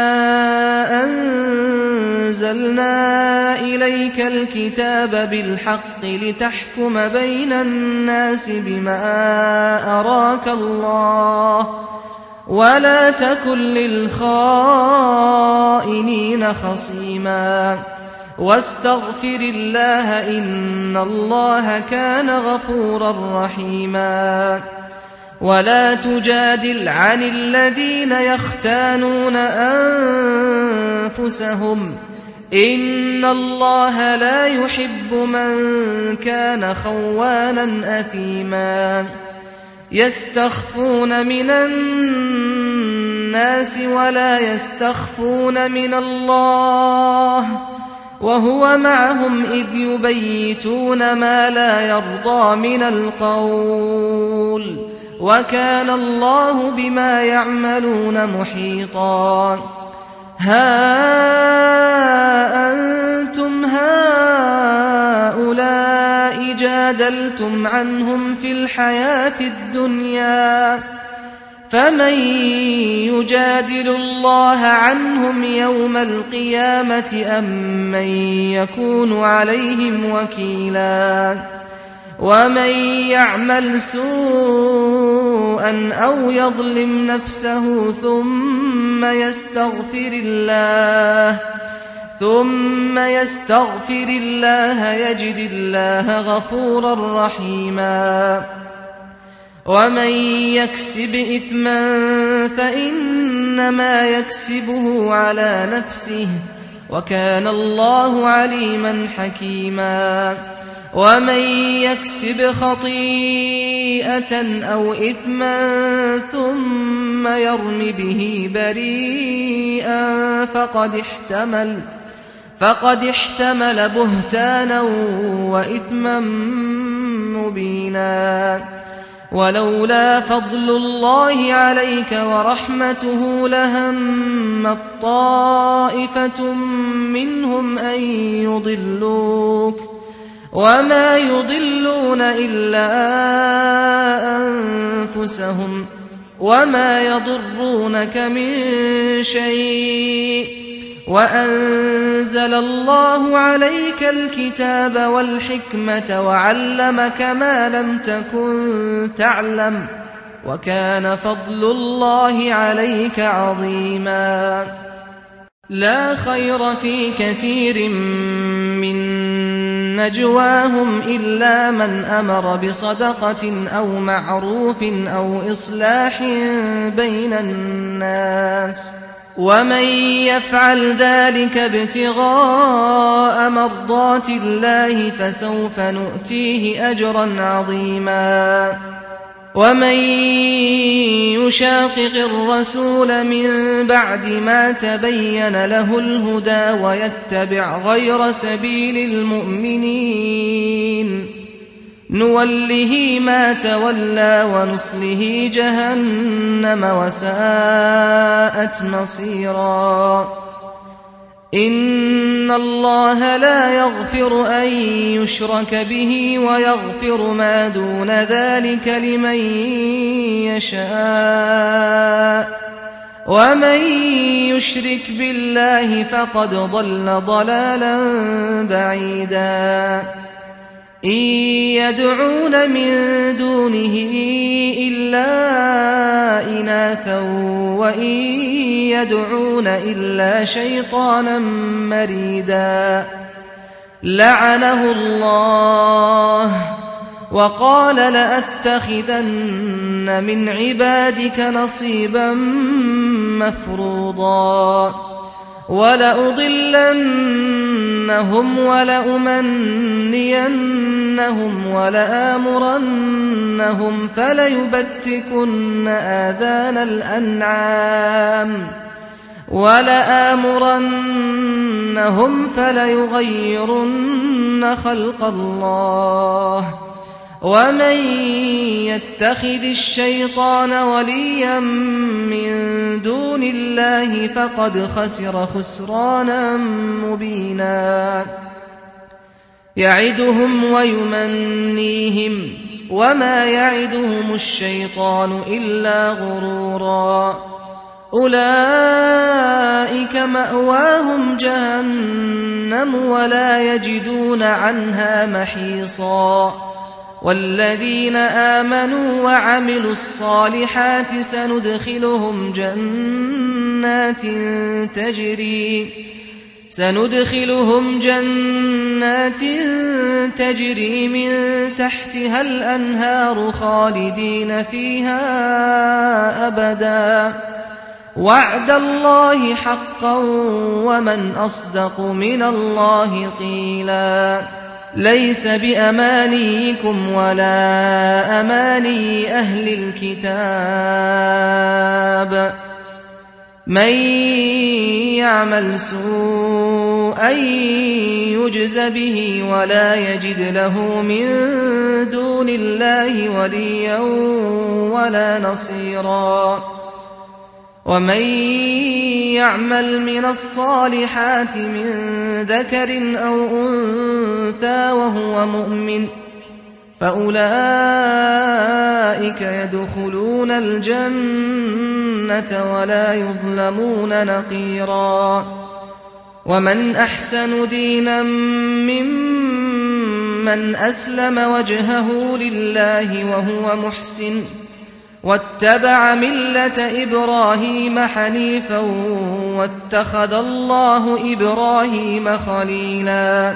أَنزَلْنَا إِلَيْكَ الْكِتَابَ بِالْحَقِّ لِتَحْكُمَ بَيْنَ النَّاسِ بِمَا أَرَاكَ اللَّهُ وَلَا تَكُن لِّلْخَائِنِينَ خَصِيمًا وَاسْتَغْفِرِ اللَّهَ إِنَّ اللَّهَ كَانَ غَفُورًا رَّحِيمًا وَلَا تُجَادِلْ عَنِ الَّذِينَ يَخْتَانُونَ أَنفُسَهُمْ إِنَّ اللَّهَ لَا يُحِبُّ مَن كَانَ خَوَّانًا أَثِيمًا يَسْتَخْفُونَ مِنَ النَّاسِ وَلَا يَسْتَخْفُونَ مِنَ اللَّهِ وَهُوَ مَعَهُمْ إِذْ يُبَيِّتُونَ مَا لَا يَرْضَىٰ مِنَ الْقَوْلِ وَكَانَ اللَّهُ بِمَا يَعْمَلُونَ مُحِيطًا هَا أَنتُمْ هَٰؤُلَاءِ جَادَلْتُمْ عَنْهُمْ فِي الْحَيَاةِ الدُّنْيَا فَمَن يُجَادِلُ اللَّهَ عَنْهُمْ يَوْمَ الْقِيَامَةِ أَم مَّن يَكُونُ عَلَيْهِمْ وَكِيلًا وَمَن يَعْمَلْ سُوءًا أَوْ يَظْلِمْ نَفْسَهُ ثُمَّ يَسْتَغْفِرِ اللَّهَ ثُمَّ يَسْتَغْفِرِ اللَّهَ يَجِدِ اللَّهَ غَفُورًا رَّحِيمًا وَمَن يَكْسِبْ إِثْمًا فَإِنَّمَا يَكْسِبُهُ عَلَى نَفْسِهِ وَكَانَ اللَّهُ عَلِيمًا حَكِيمًا وَمَن يَكْسِبْ خَطِيئَةً أَوْ إِثْمًا ثُمَّ يَرْمِ بِهِ بَرِيئًا فَقَدِ احْتَمَلَ فَقَدِ احْتَمَلَ بُهْتَانًا وَإِثْمًا مُّبِينًا ولولا فضل الله عليك ورحمته لهمت طائفة منهم أن يضلوك وما يضلون إلا أنفسهم وما يضرونك من شيء وأنزل الله عليك الكتاب والحكمة وعلمك ما لم تكن تعلم وكان فضل الله عليك عظيما. لا خير في كثير من نجواهم إلا من أمر بصدقة أو معروف أو إصلاح بين الناس ومن يفعل ذلك ابتغاء مرضات الله فسوف نؤتيه أجرا عظيما. ومن يشاقق الرسول من بعد ما تبين له الهدى ويتبع غير سبيل المؤمنين نوله ما تولى ونصله جهنم وساءت مصيرا. إن الله لا يغفر أن يشرك به ويغفر ما دون ذلك لمن يشاء ومن يشرك بالله فقد ضل ضلالا بعيدا. إن يدعون من دونه إلا إناثا وإن يدعون إلا شيطانا مريدا لعنه الله وقال لأتخذن من عبادك نصيبا مفروضا ولأضلنهم ولأمنينهم ولآمرنهم فليبتكن آذان الأنعام ولآمرنهم فليغيرن خلق الله ومن يتخذ الشيطان وليا من دون الله فقد خسر خسرانا مبينا. يعدهم ويمنيهم وما يعدهم الشيطان إلا غرورا. أولئك مأواهم جهنم ولا يجدون عنها محيصا. والذين آمنوا وعملوا الصالحات سندخلهم جنات تجري سندخلهم جنات تجري من تحتها الأنهار خالدين فيها أبدا وعد الله حقا ومن أصدق من الله قيلا. ليس بأمانيكم ولا أماني أهل الكتاب من يعمل سوءا يجز به ولا يجد له من دون الله وليا ولا نصيرا. ومن يعمل من الصالحات من ذكر أو أنثى وهو مؤمن فأولئك يدخلون الجنة ولا يظلمون نقيرا. ومن أحسن دينا ممن أسلم وجهه لله وهو محسن واتبع ملة إبراهيم حنيفا واتخذ الله إبراهيم خليلا.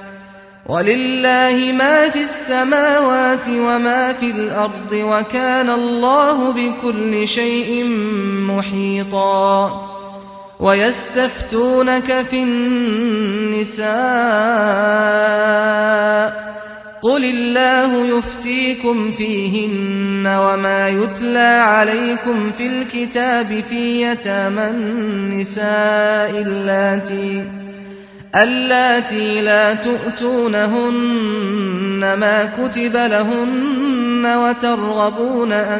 ولله ما في السماوات وما في الأرض وكان الله بكل شيء محيطا. ويستفتونك في النساء قل الله يفتيكم فيهن وما يتلى عليكم في الكتاب في يتامى النساء اللاتي اللاتي لا تؤتونهن ما كتب لهن وترغبون أن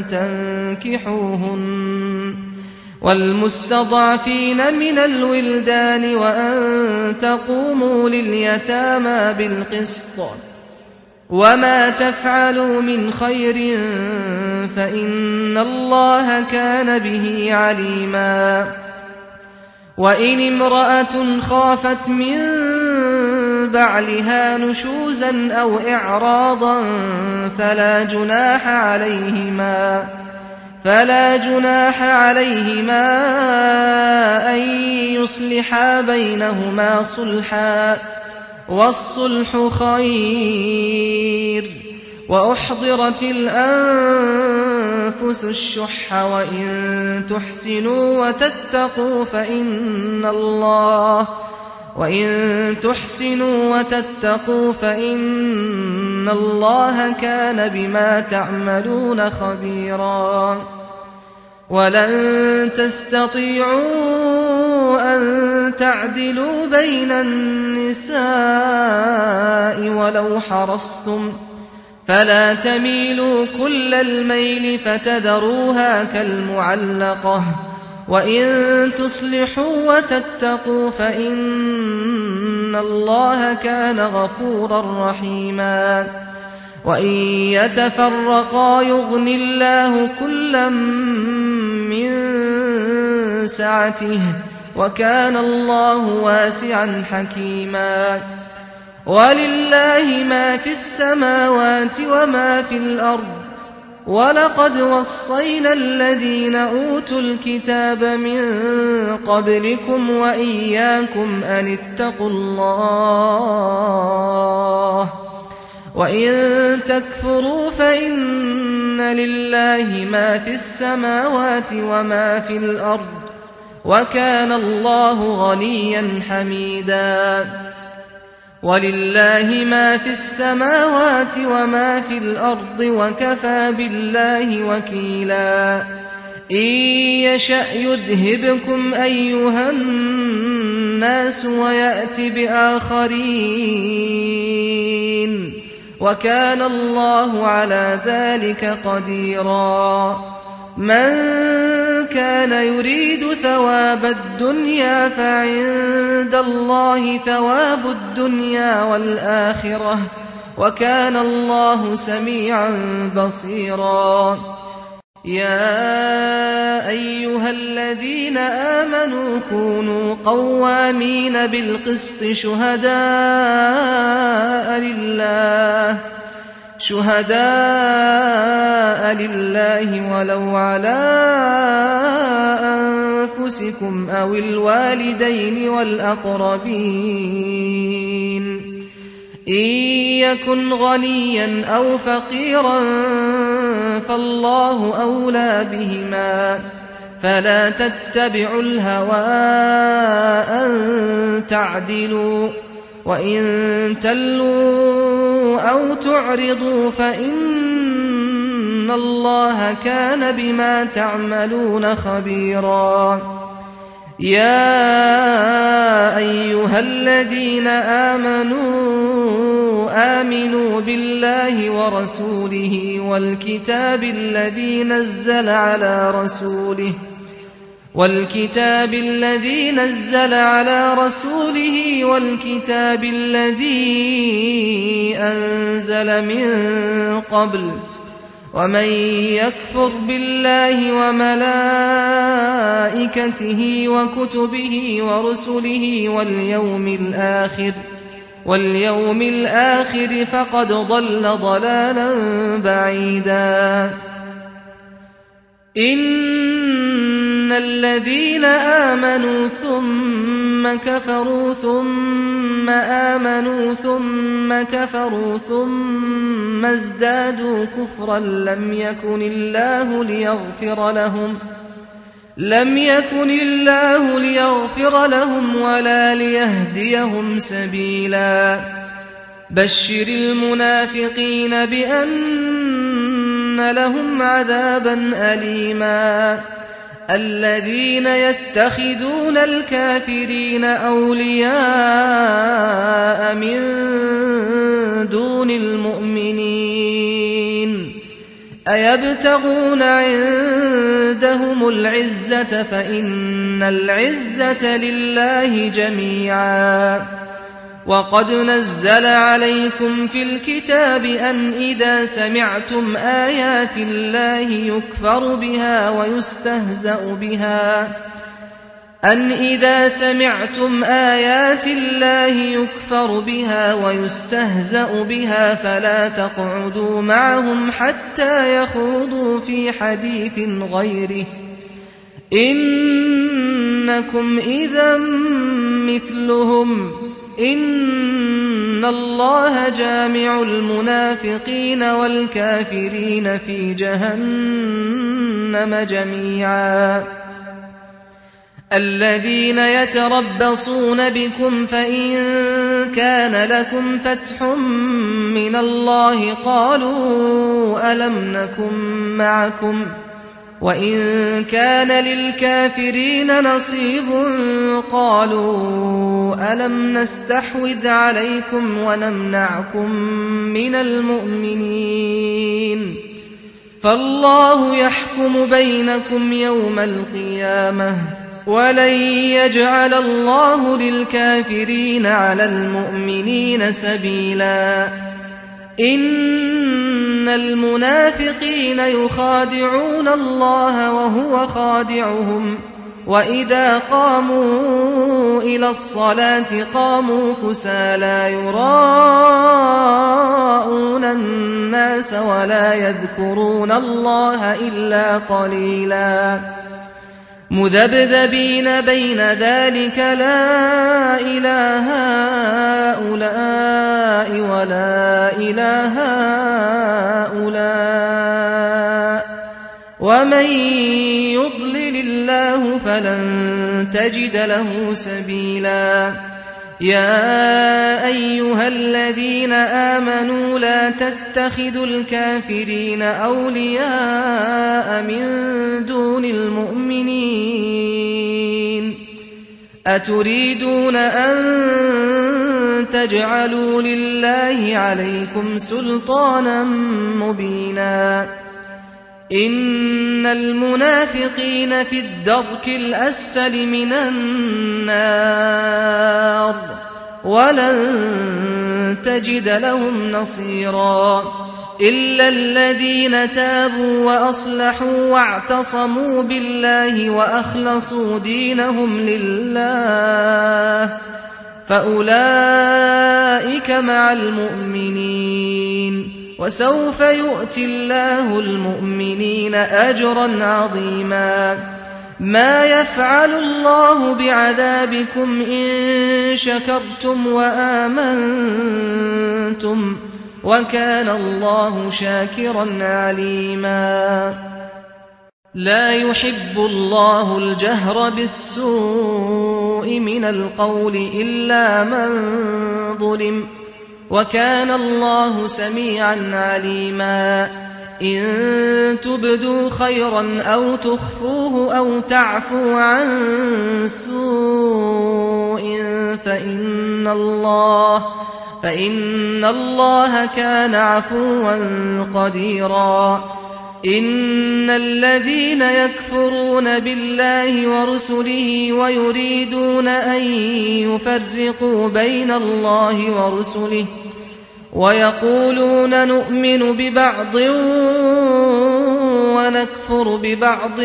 تنكحوهن والمستضعفين من الولدان وأن تقوموا لليتامى بالقسط وما تفعلوا من خير فإن الله كان به عليما وإن امرأة خافت من بعلها نشوزا أو إعراضا فلا جناح عليهما فلا جناح عليهما أن يصلحا بينهما صلحا والصلح خير وأحضرت الأنفس الشح وإن تحسنوا وتتقوا فإن الله وإن تحسنوا وتتقوا فإن الله كان بما تعملون خبيرا ولن تستطيعوا أن تعدلوا بين النساء ولو حرصتم فلا تميلوا كل الميل فتذروها كالمعلقة وإن تصلحوا وتتقوا فإن الله كان غفورا رحيما وإن يتفرقا يغن الله كلا من سعته وكان الله واسعا حكيما ولله ما في السماوات وما في الأرض ولقد وصينا الذين أوتوا الكتاب من قبلكم وإياكم أن اتقوا الله وإن تكفروا فإن لله ما في السماوات وما في الأرض وكان الله غنيا حميدا ولله ما في السماوات وما في الأرض وكفى بالله وكيلا إن يشأ يذهبكم أيها الناس ويأت بآخرين وكان الله على ذلك قديرا من كان يريد ثواب الدنيا فعند الله ثواب الدنيا والآخرة وكان الله سميعا بصيرا يا أيها الذين آمنوا كونوا قوامين بالقسط شهداء لله شهداء لله ولو على أنفسكم أو الوالدين والأقربين إن يكن غنيا أو فقيرا فالله أولى بهما فلا تتبعوا الهوى أن تعدلوا وإن تلوا أو تعرضوا فإن الله كان بما تعملون خبيرا يا أيها الذين آمنوا آمنوا بالله ورسوله والكتاب الذي نزل على رسوله والكتاب الذي نزل على رسوله والكتاب الذي أنزل من قبل ومن يكفر بالله وملائكته وكتبه ورسله واليوم الآخر واليوم الآخر فقد ضل ضلالا بعيدا إن الذين آمنوا ثم كفروا ثم آمنوا ثم كفروا ثم ازدادوا كفرا لم يكن الله ليغفر لهم لم يكن الله ليغفر لهم ولا ليهديهم سبيلا بشر المنافقين بأن لهم عذابا أليما الذين يتخذون الكافرين أولياء من دون المؤمنين أيبتغون عندهم العزة فإن العزة لله جميعا وقد نزل عليكم في الكتاب أن إذا سمعتم آيات الله يكفر بها ويستهزأ بها أن إذا سمعتم آيات الله يكفر بها ويستهزأ بها فلا تقعدوا معهم حتى يخوضوا في حديث غيره إنكم إذا مثلهم إن الله جامع المنافقين والكافرين في جهنم جميعا الذين يتربصون بكم فإن كان لكم فتح من الله قالوا ألم نكن معكم وإن كان للكافرين نصيب قالوا ألم نستحوذ عليكم ونمنعكم من المؤمنين فالله يحكم بينكم يوم القيامة ولن يجعل الله للكافرين على المؤمنين سبيلا إن المنافقين يخادعون الله وهو خادعهم وإذا قاموا إلى الصلاة قاموا كسالى يراءون الناس ولا يذكرون الله إلا قليلا مذبذبين بين ذلك لا إله هؤلاء ولا إله هؤلاء ومن يضلل الله فلن تجد له سبيلا يا أيها الذين آمنوا لا تتخذوا الكافرين أولياء من دون المؤمنين أتريدون أن تجعلوا لله عليكم سلطانا مبينا إن المنافقين في الدرك الأسفل من النار ولن تجد لهم نصيرا إلا الذين تابوا وأصلحوا واعتصموا بالله وأخلصوا دينهم لله فأولئك مع المؤمنين وسوف يؤتي الله المؤمنين أجرا عظيما ما يفعل الله بعذابكم إن شكرتم وآمنتم وكان الله شاكرا عليما لا يحب الله الجهر بالسوء من القول إلا من ظلم وكان الله سميعا عليما إن تبدوا خيرا أو تخفوه أو تعفوا عن سوء فإن الله فإن الله كان عفوا قديرا إن الذين يكفرون بالله ورسله ويريدون أن يفرقوا بين الله ورسله ويقولون نؤمن ببعض ونكفر ببعض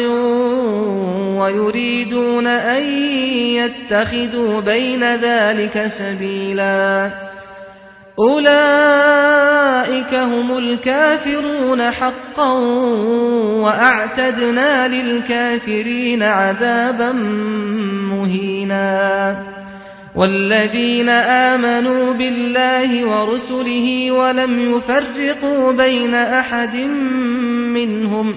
ويريدون أن يتخذوا بين ذلك سبيلا أولئك هم الكافرون حقا وأعتدنا للكافرين عذابا مهينا والذين آمنوا بالله ورسله ولم يفرقوا بين أحد منهم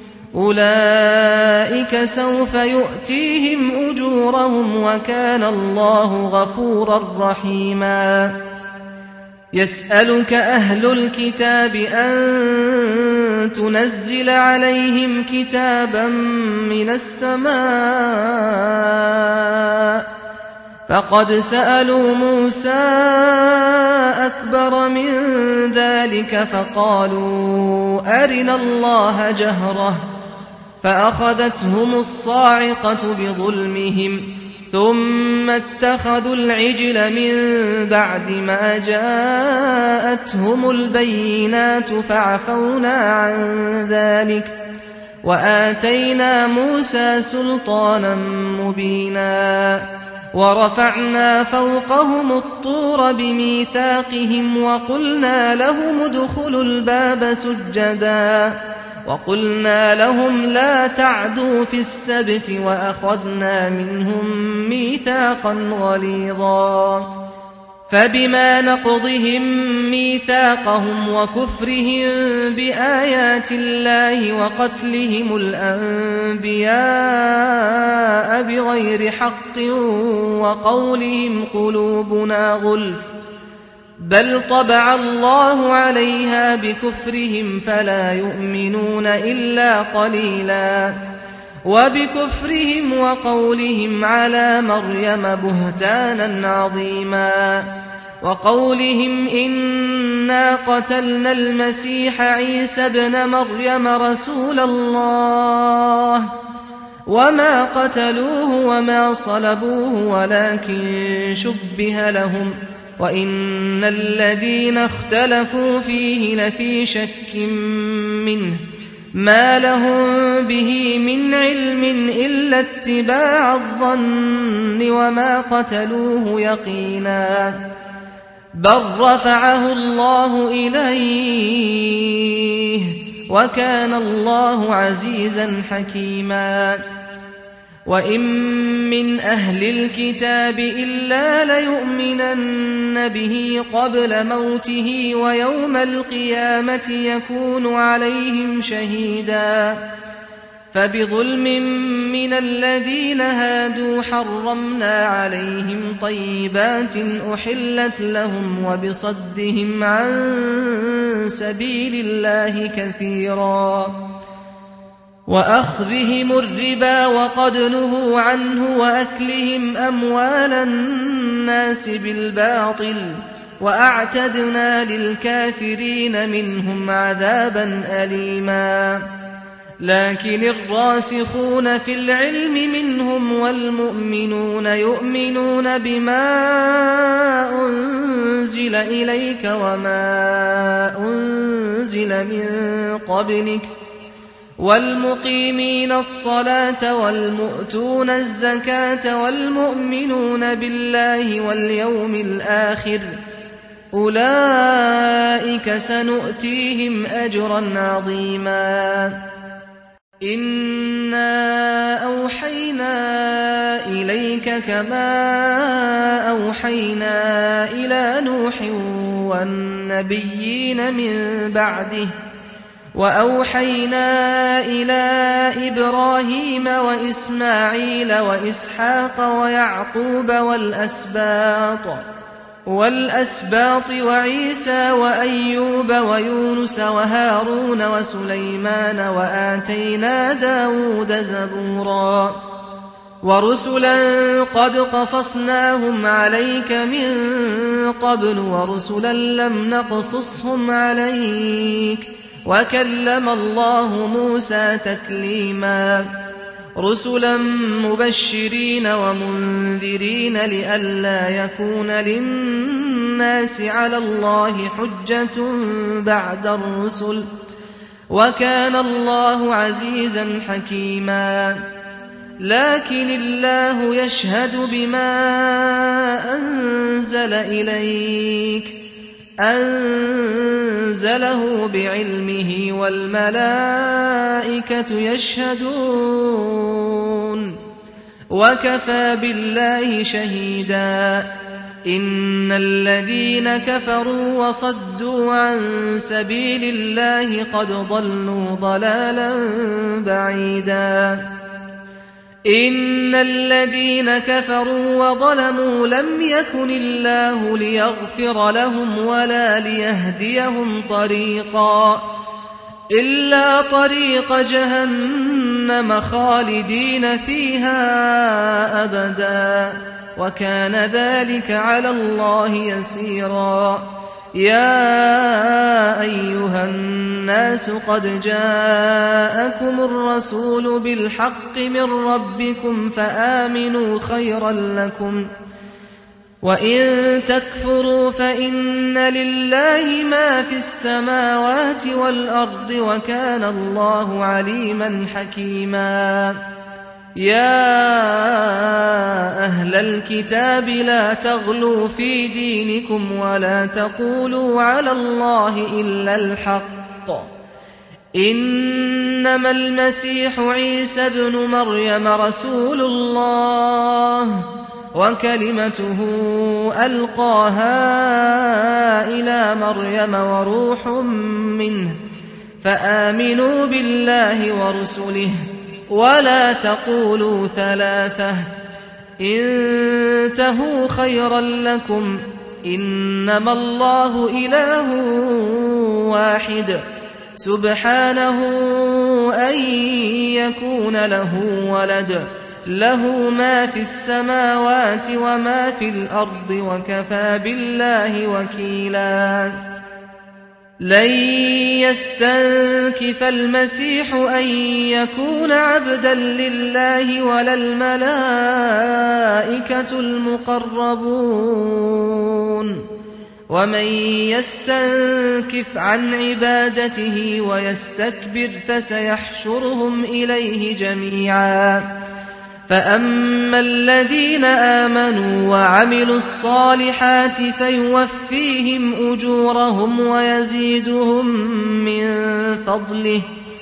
أولئك سوف يؤتيهم أجورهم وكان الله غفورا رحيما يسألك أهل الكتاب أن تنزل عليهم كتابا من السماء فقد سألوا موسى أكبر من ذلك فقالوا أرنا الله جهرة فأخذتهم الصاعقة بظلمهم ثم اتخذوا العجل من بعد ما جاءتهم البينات فعفونا عن ذلك وآتينا موسى سلطانا مبينا ورفعنا فوقهم الطور بميثاقهم وقلنا لهم ادخلوا الباب سجدا وقلنا لهم لا تعدوا في السبت وأخذنا منهم ميثاقا غليظا فبما نقضهم ميثاقهم وكفرهم بآيات الله وقتلهم الأنبياء بغير حق وقولهم قلوبنا غلف بل طبع الله عليها بكفرهم فلا يؤمنون إلا قليلا وبكفرهم وقولهم على مريم بهتانا عظيما وقولهم إنا قتلنا المسيح عيسى ابن مريم رسول الله وما قتلوه وما صلبوه ولكن شبه لهم وإن الذين اختلفوا فيه لفي شك منه ما لهم به من علم إلا اتباع الظن وما قتلوه يقينا بل رفعه الله إليه وكان الله عزيزا حكيما وإن من أهل الكتاب إلا ليؤمنن به قبل موته ويوم القيامة يكون عليهم شهيدا فبظلم من الذين هادوا حرمنا عليهم طيبات أحلت لهم وبصدهم عن سبيل الله كثيرا وأخذهم الربا وقد نهوا عنه وأكلهم أموال الناس بالباطل وأعتدنا للكافرين منهم عذابا أليما لكن الراسخون في العلم منهم والمؤمنون يؤمنون بما أنزل إليك وما أنزل من قبلك والمقيمين الصلاة والمؤتون الزكاة والمؤمنون بالله واليوم الآخر أولئك سنؤتيهم أجرا عظيما إنا أوحينا إليك كما أوحينا إلى نوح والنبيين من بعده وأوحينا إلى إبراهيم وإسماعيل وإسحاق ويعقوب والأسباط والأسباط وعيسى وأيوب ويونس وهارون وسليمان وآتينا داود زبورا ورسلا قد قصصناهم عليك من قبل ورسلا لم نقصصهم عليك وكلم الله موسى تكليما رسلا مبشرين ومنذرين لئلا يكون للناس على الله حجة بعد الرسل وكان الله عزيزا حكيما لكن الله يشهد بما أنزل إليك أنزله بعلمه والملائكة يشهدون وكفى بالله شهيدا إن الذين كفروا وصدوا عن سبيل الله قد ضلوا ضلالا بعيدا إن الذين كفروا وظلموا لم يكن الله ليغفر لهم ولا ليهديهم طريقا إلا طريق جهنم خالدين فيها أبدا وكان ذلك على الله يسيرا. يا أيها الناس قد جاءكم الرسول بالحق من ربكم فآمنوا خيرا لكم وإن تكفروا فإن لله ما في السماوات والأرض وكان الله عليما حكيما. يا أهل الكتاب لا تغلوا في دينكم ولا تقولوا على الله إلا الحق إنما المسيح عيسى ابن مريم رسول الله وكلمته ألقاها إلى مريم وروح منه فآمنوا بالله ورسله ولا تقولوا ثلاثة انتهوا خيرا لكم إنما الله إله واحد سبحانه أن يكون له ولد له ما في السماوات وما في الأرض وكفى بالله وكيلا. لن يستنكف المسيح أن يكون عبدا لله ولا الملائكة المقربون ومن يستنكف عن عبادته ويستكبر فسيحشرهم إليه جميعا. فأما الذين آمنوا وعملوا الصالحات فيوفيهم أجورهم ويزيدهم من فضله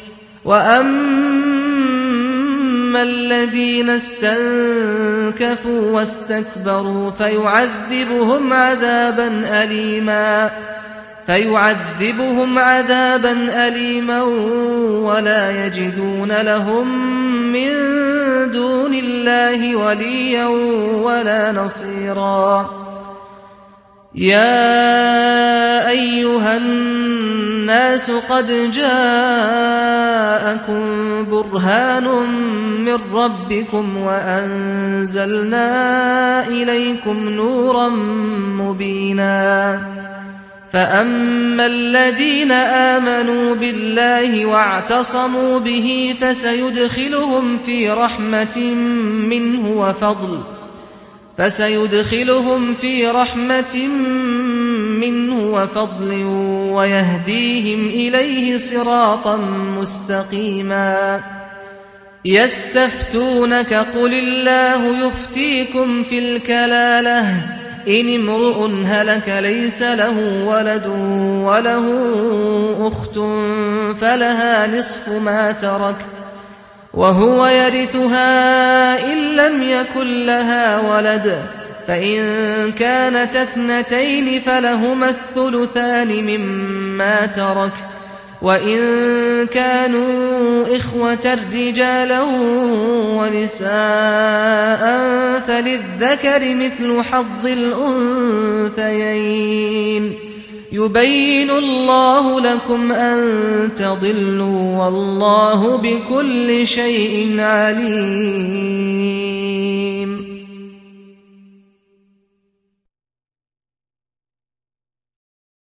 وأما الذين استنكفوا واستكبروا فيعذبهم عذابا أليما فيعذبهم عذابا أليما ولا يجدون لهم من دون الله وليا ولا نصيرا. يا أيها الناس قد جاءكم برهان من ربكم وأنزلنا إليكم نورا مبينا. فأما الذين آمنوا بالله واعتصموا به فسيدخلهم في رحمة منه وفضل فسيدخلهم في رحمة منه وفضل ويهديهم إليه صراطا مستقيما. يستفتونك قل الله يفتيكم في الكلالة إن امرؤ هلك ليس له ولد وله أخت فلها نصف ما ترك وهو يرثها إن لم يكن لها ولد فإن كانت اثنتين فلهما الثلثان مما ترك وإن كانوا إخوة رجالا ونساء فللذكر مثل حظ الأنثيين يبين الله لكم أن تضلوا والله بكل شيء عليم.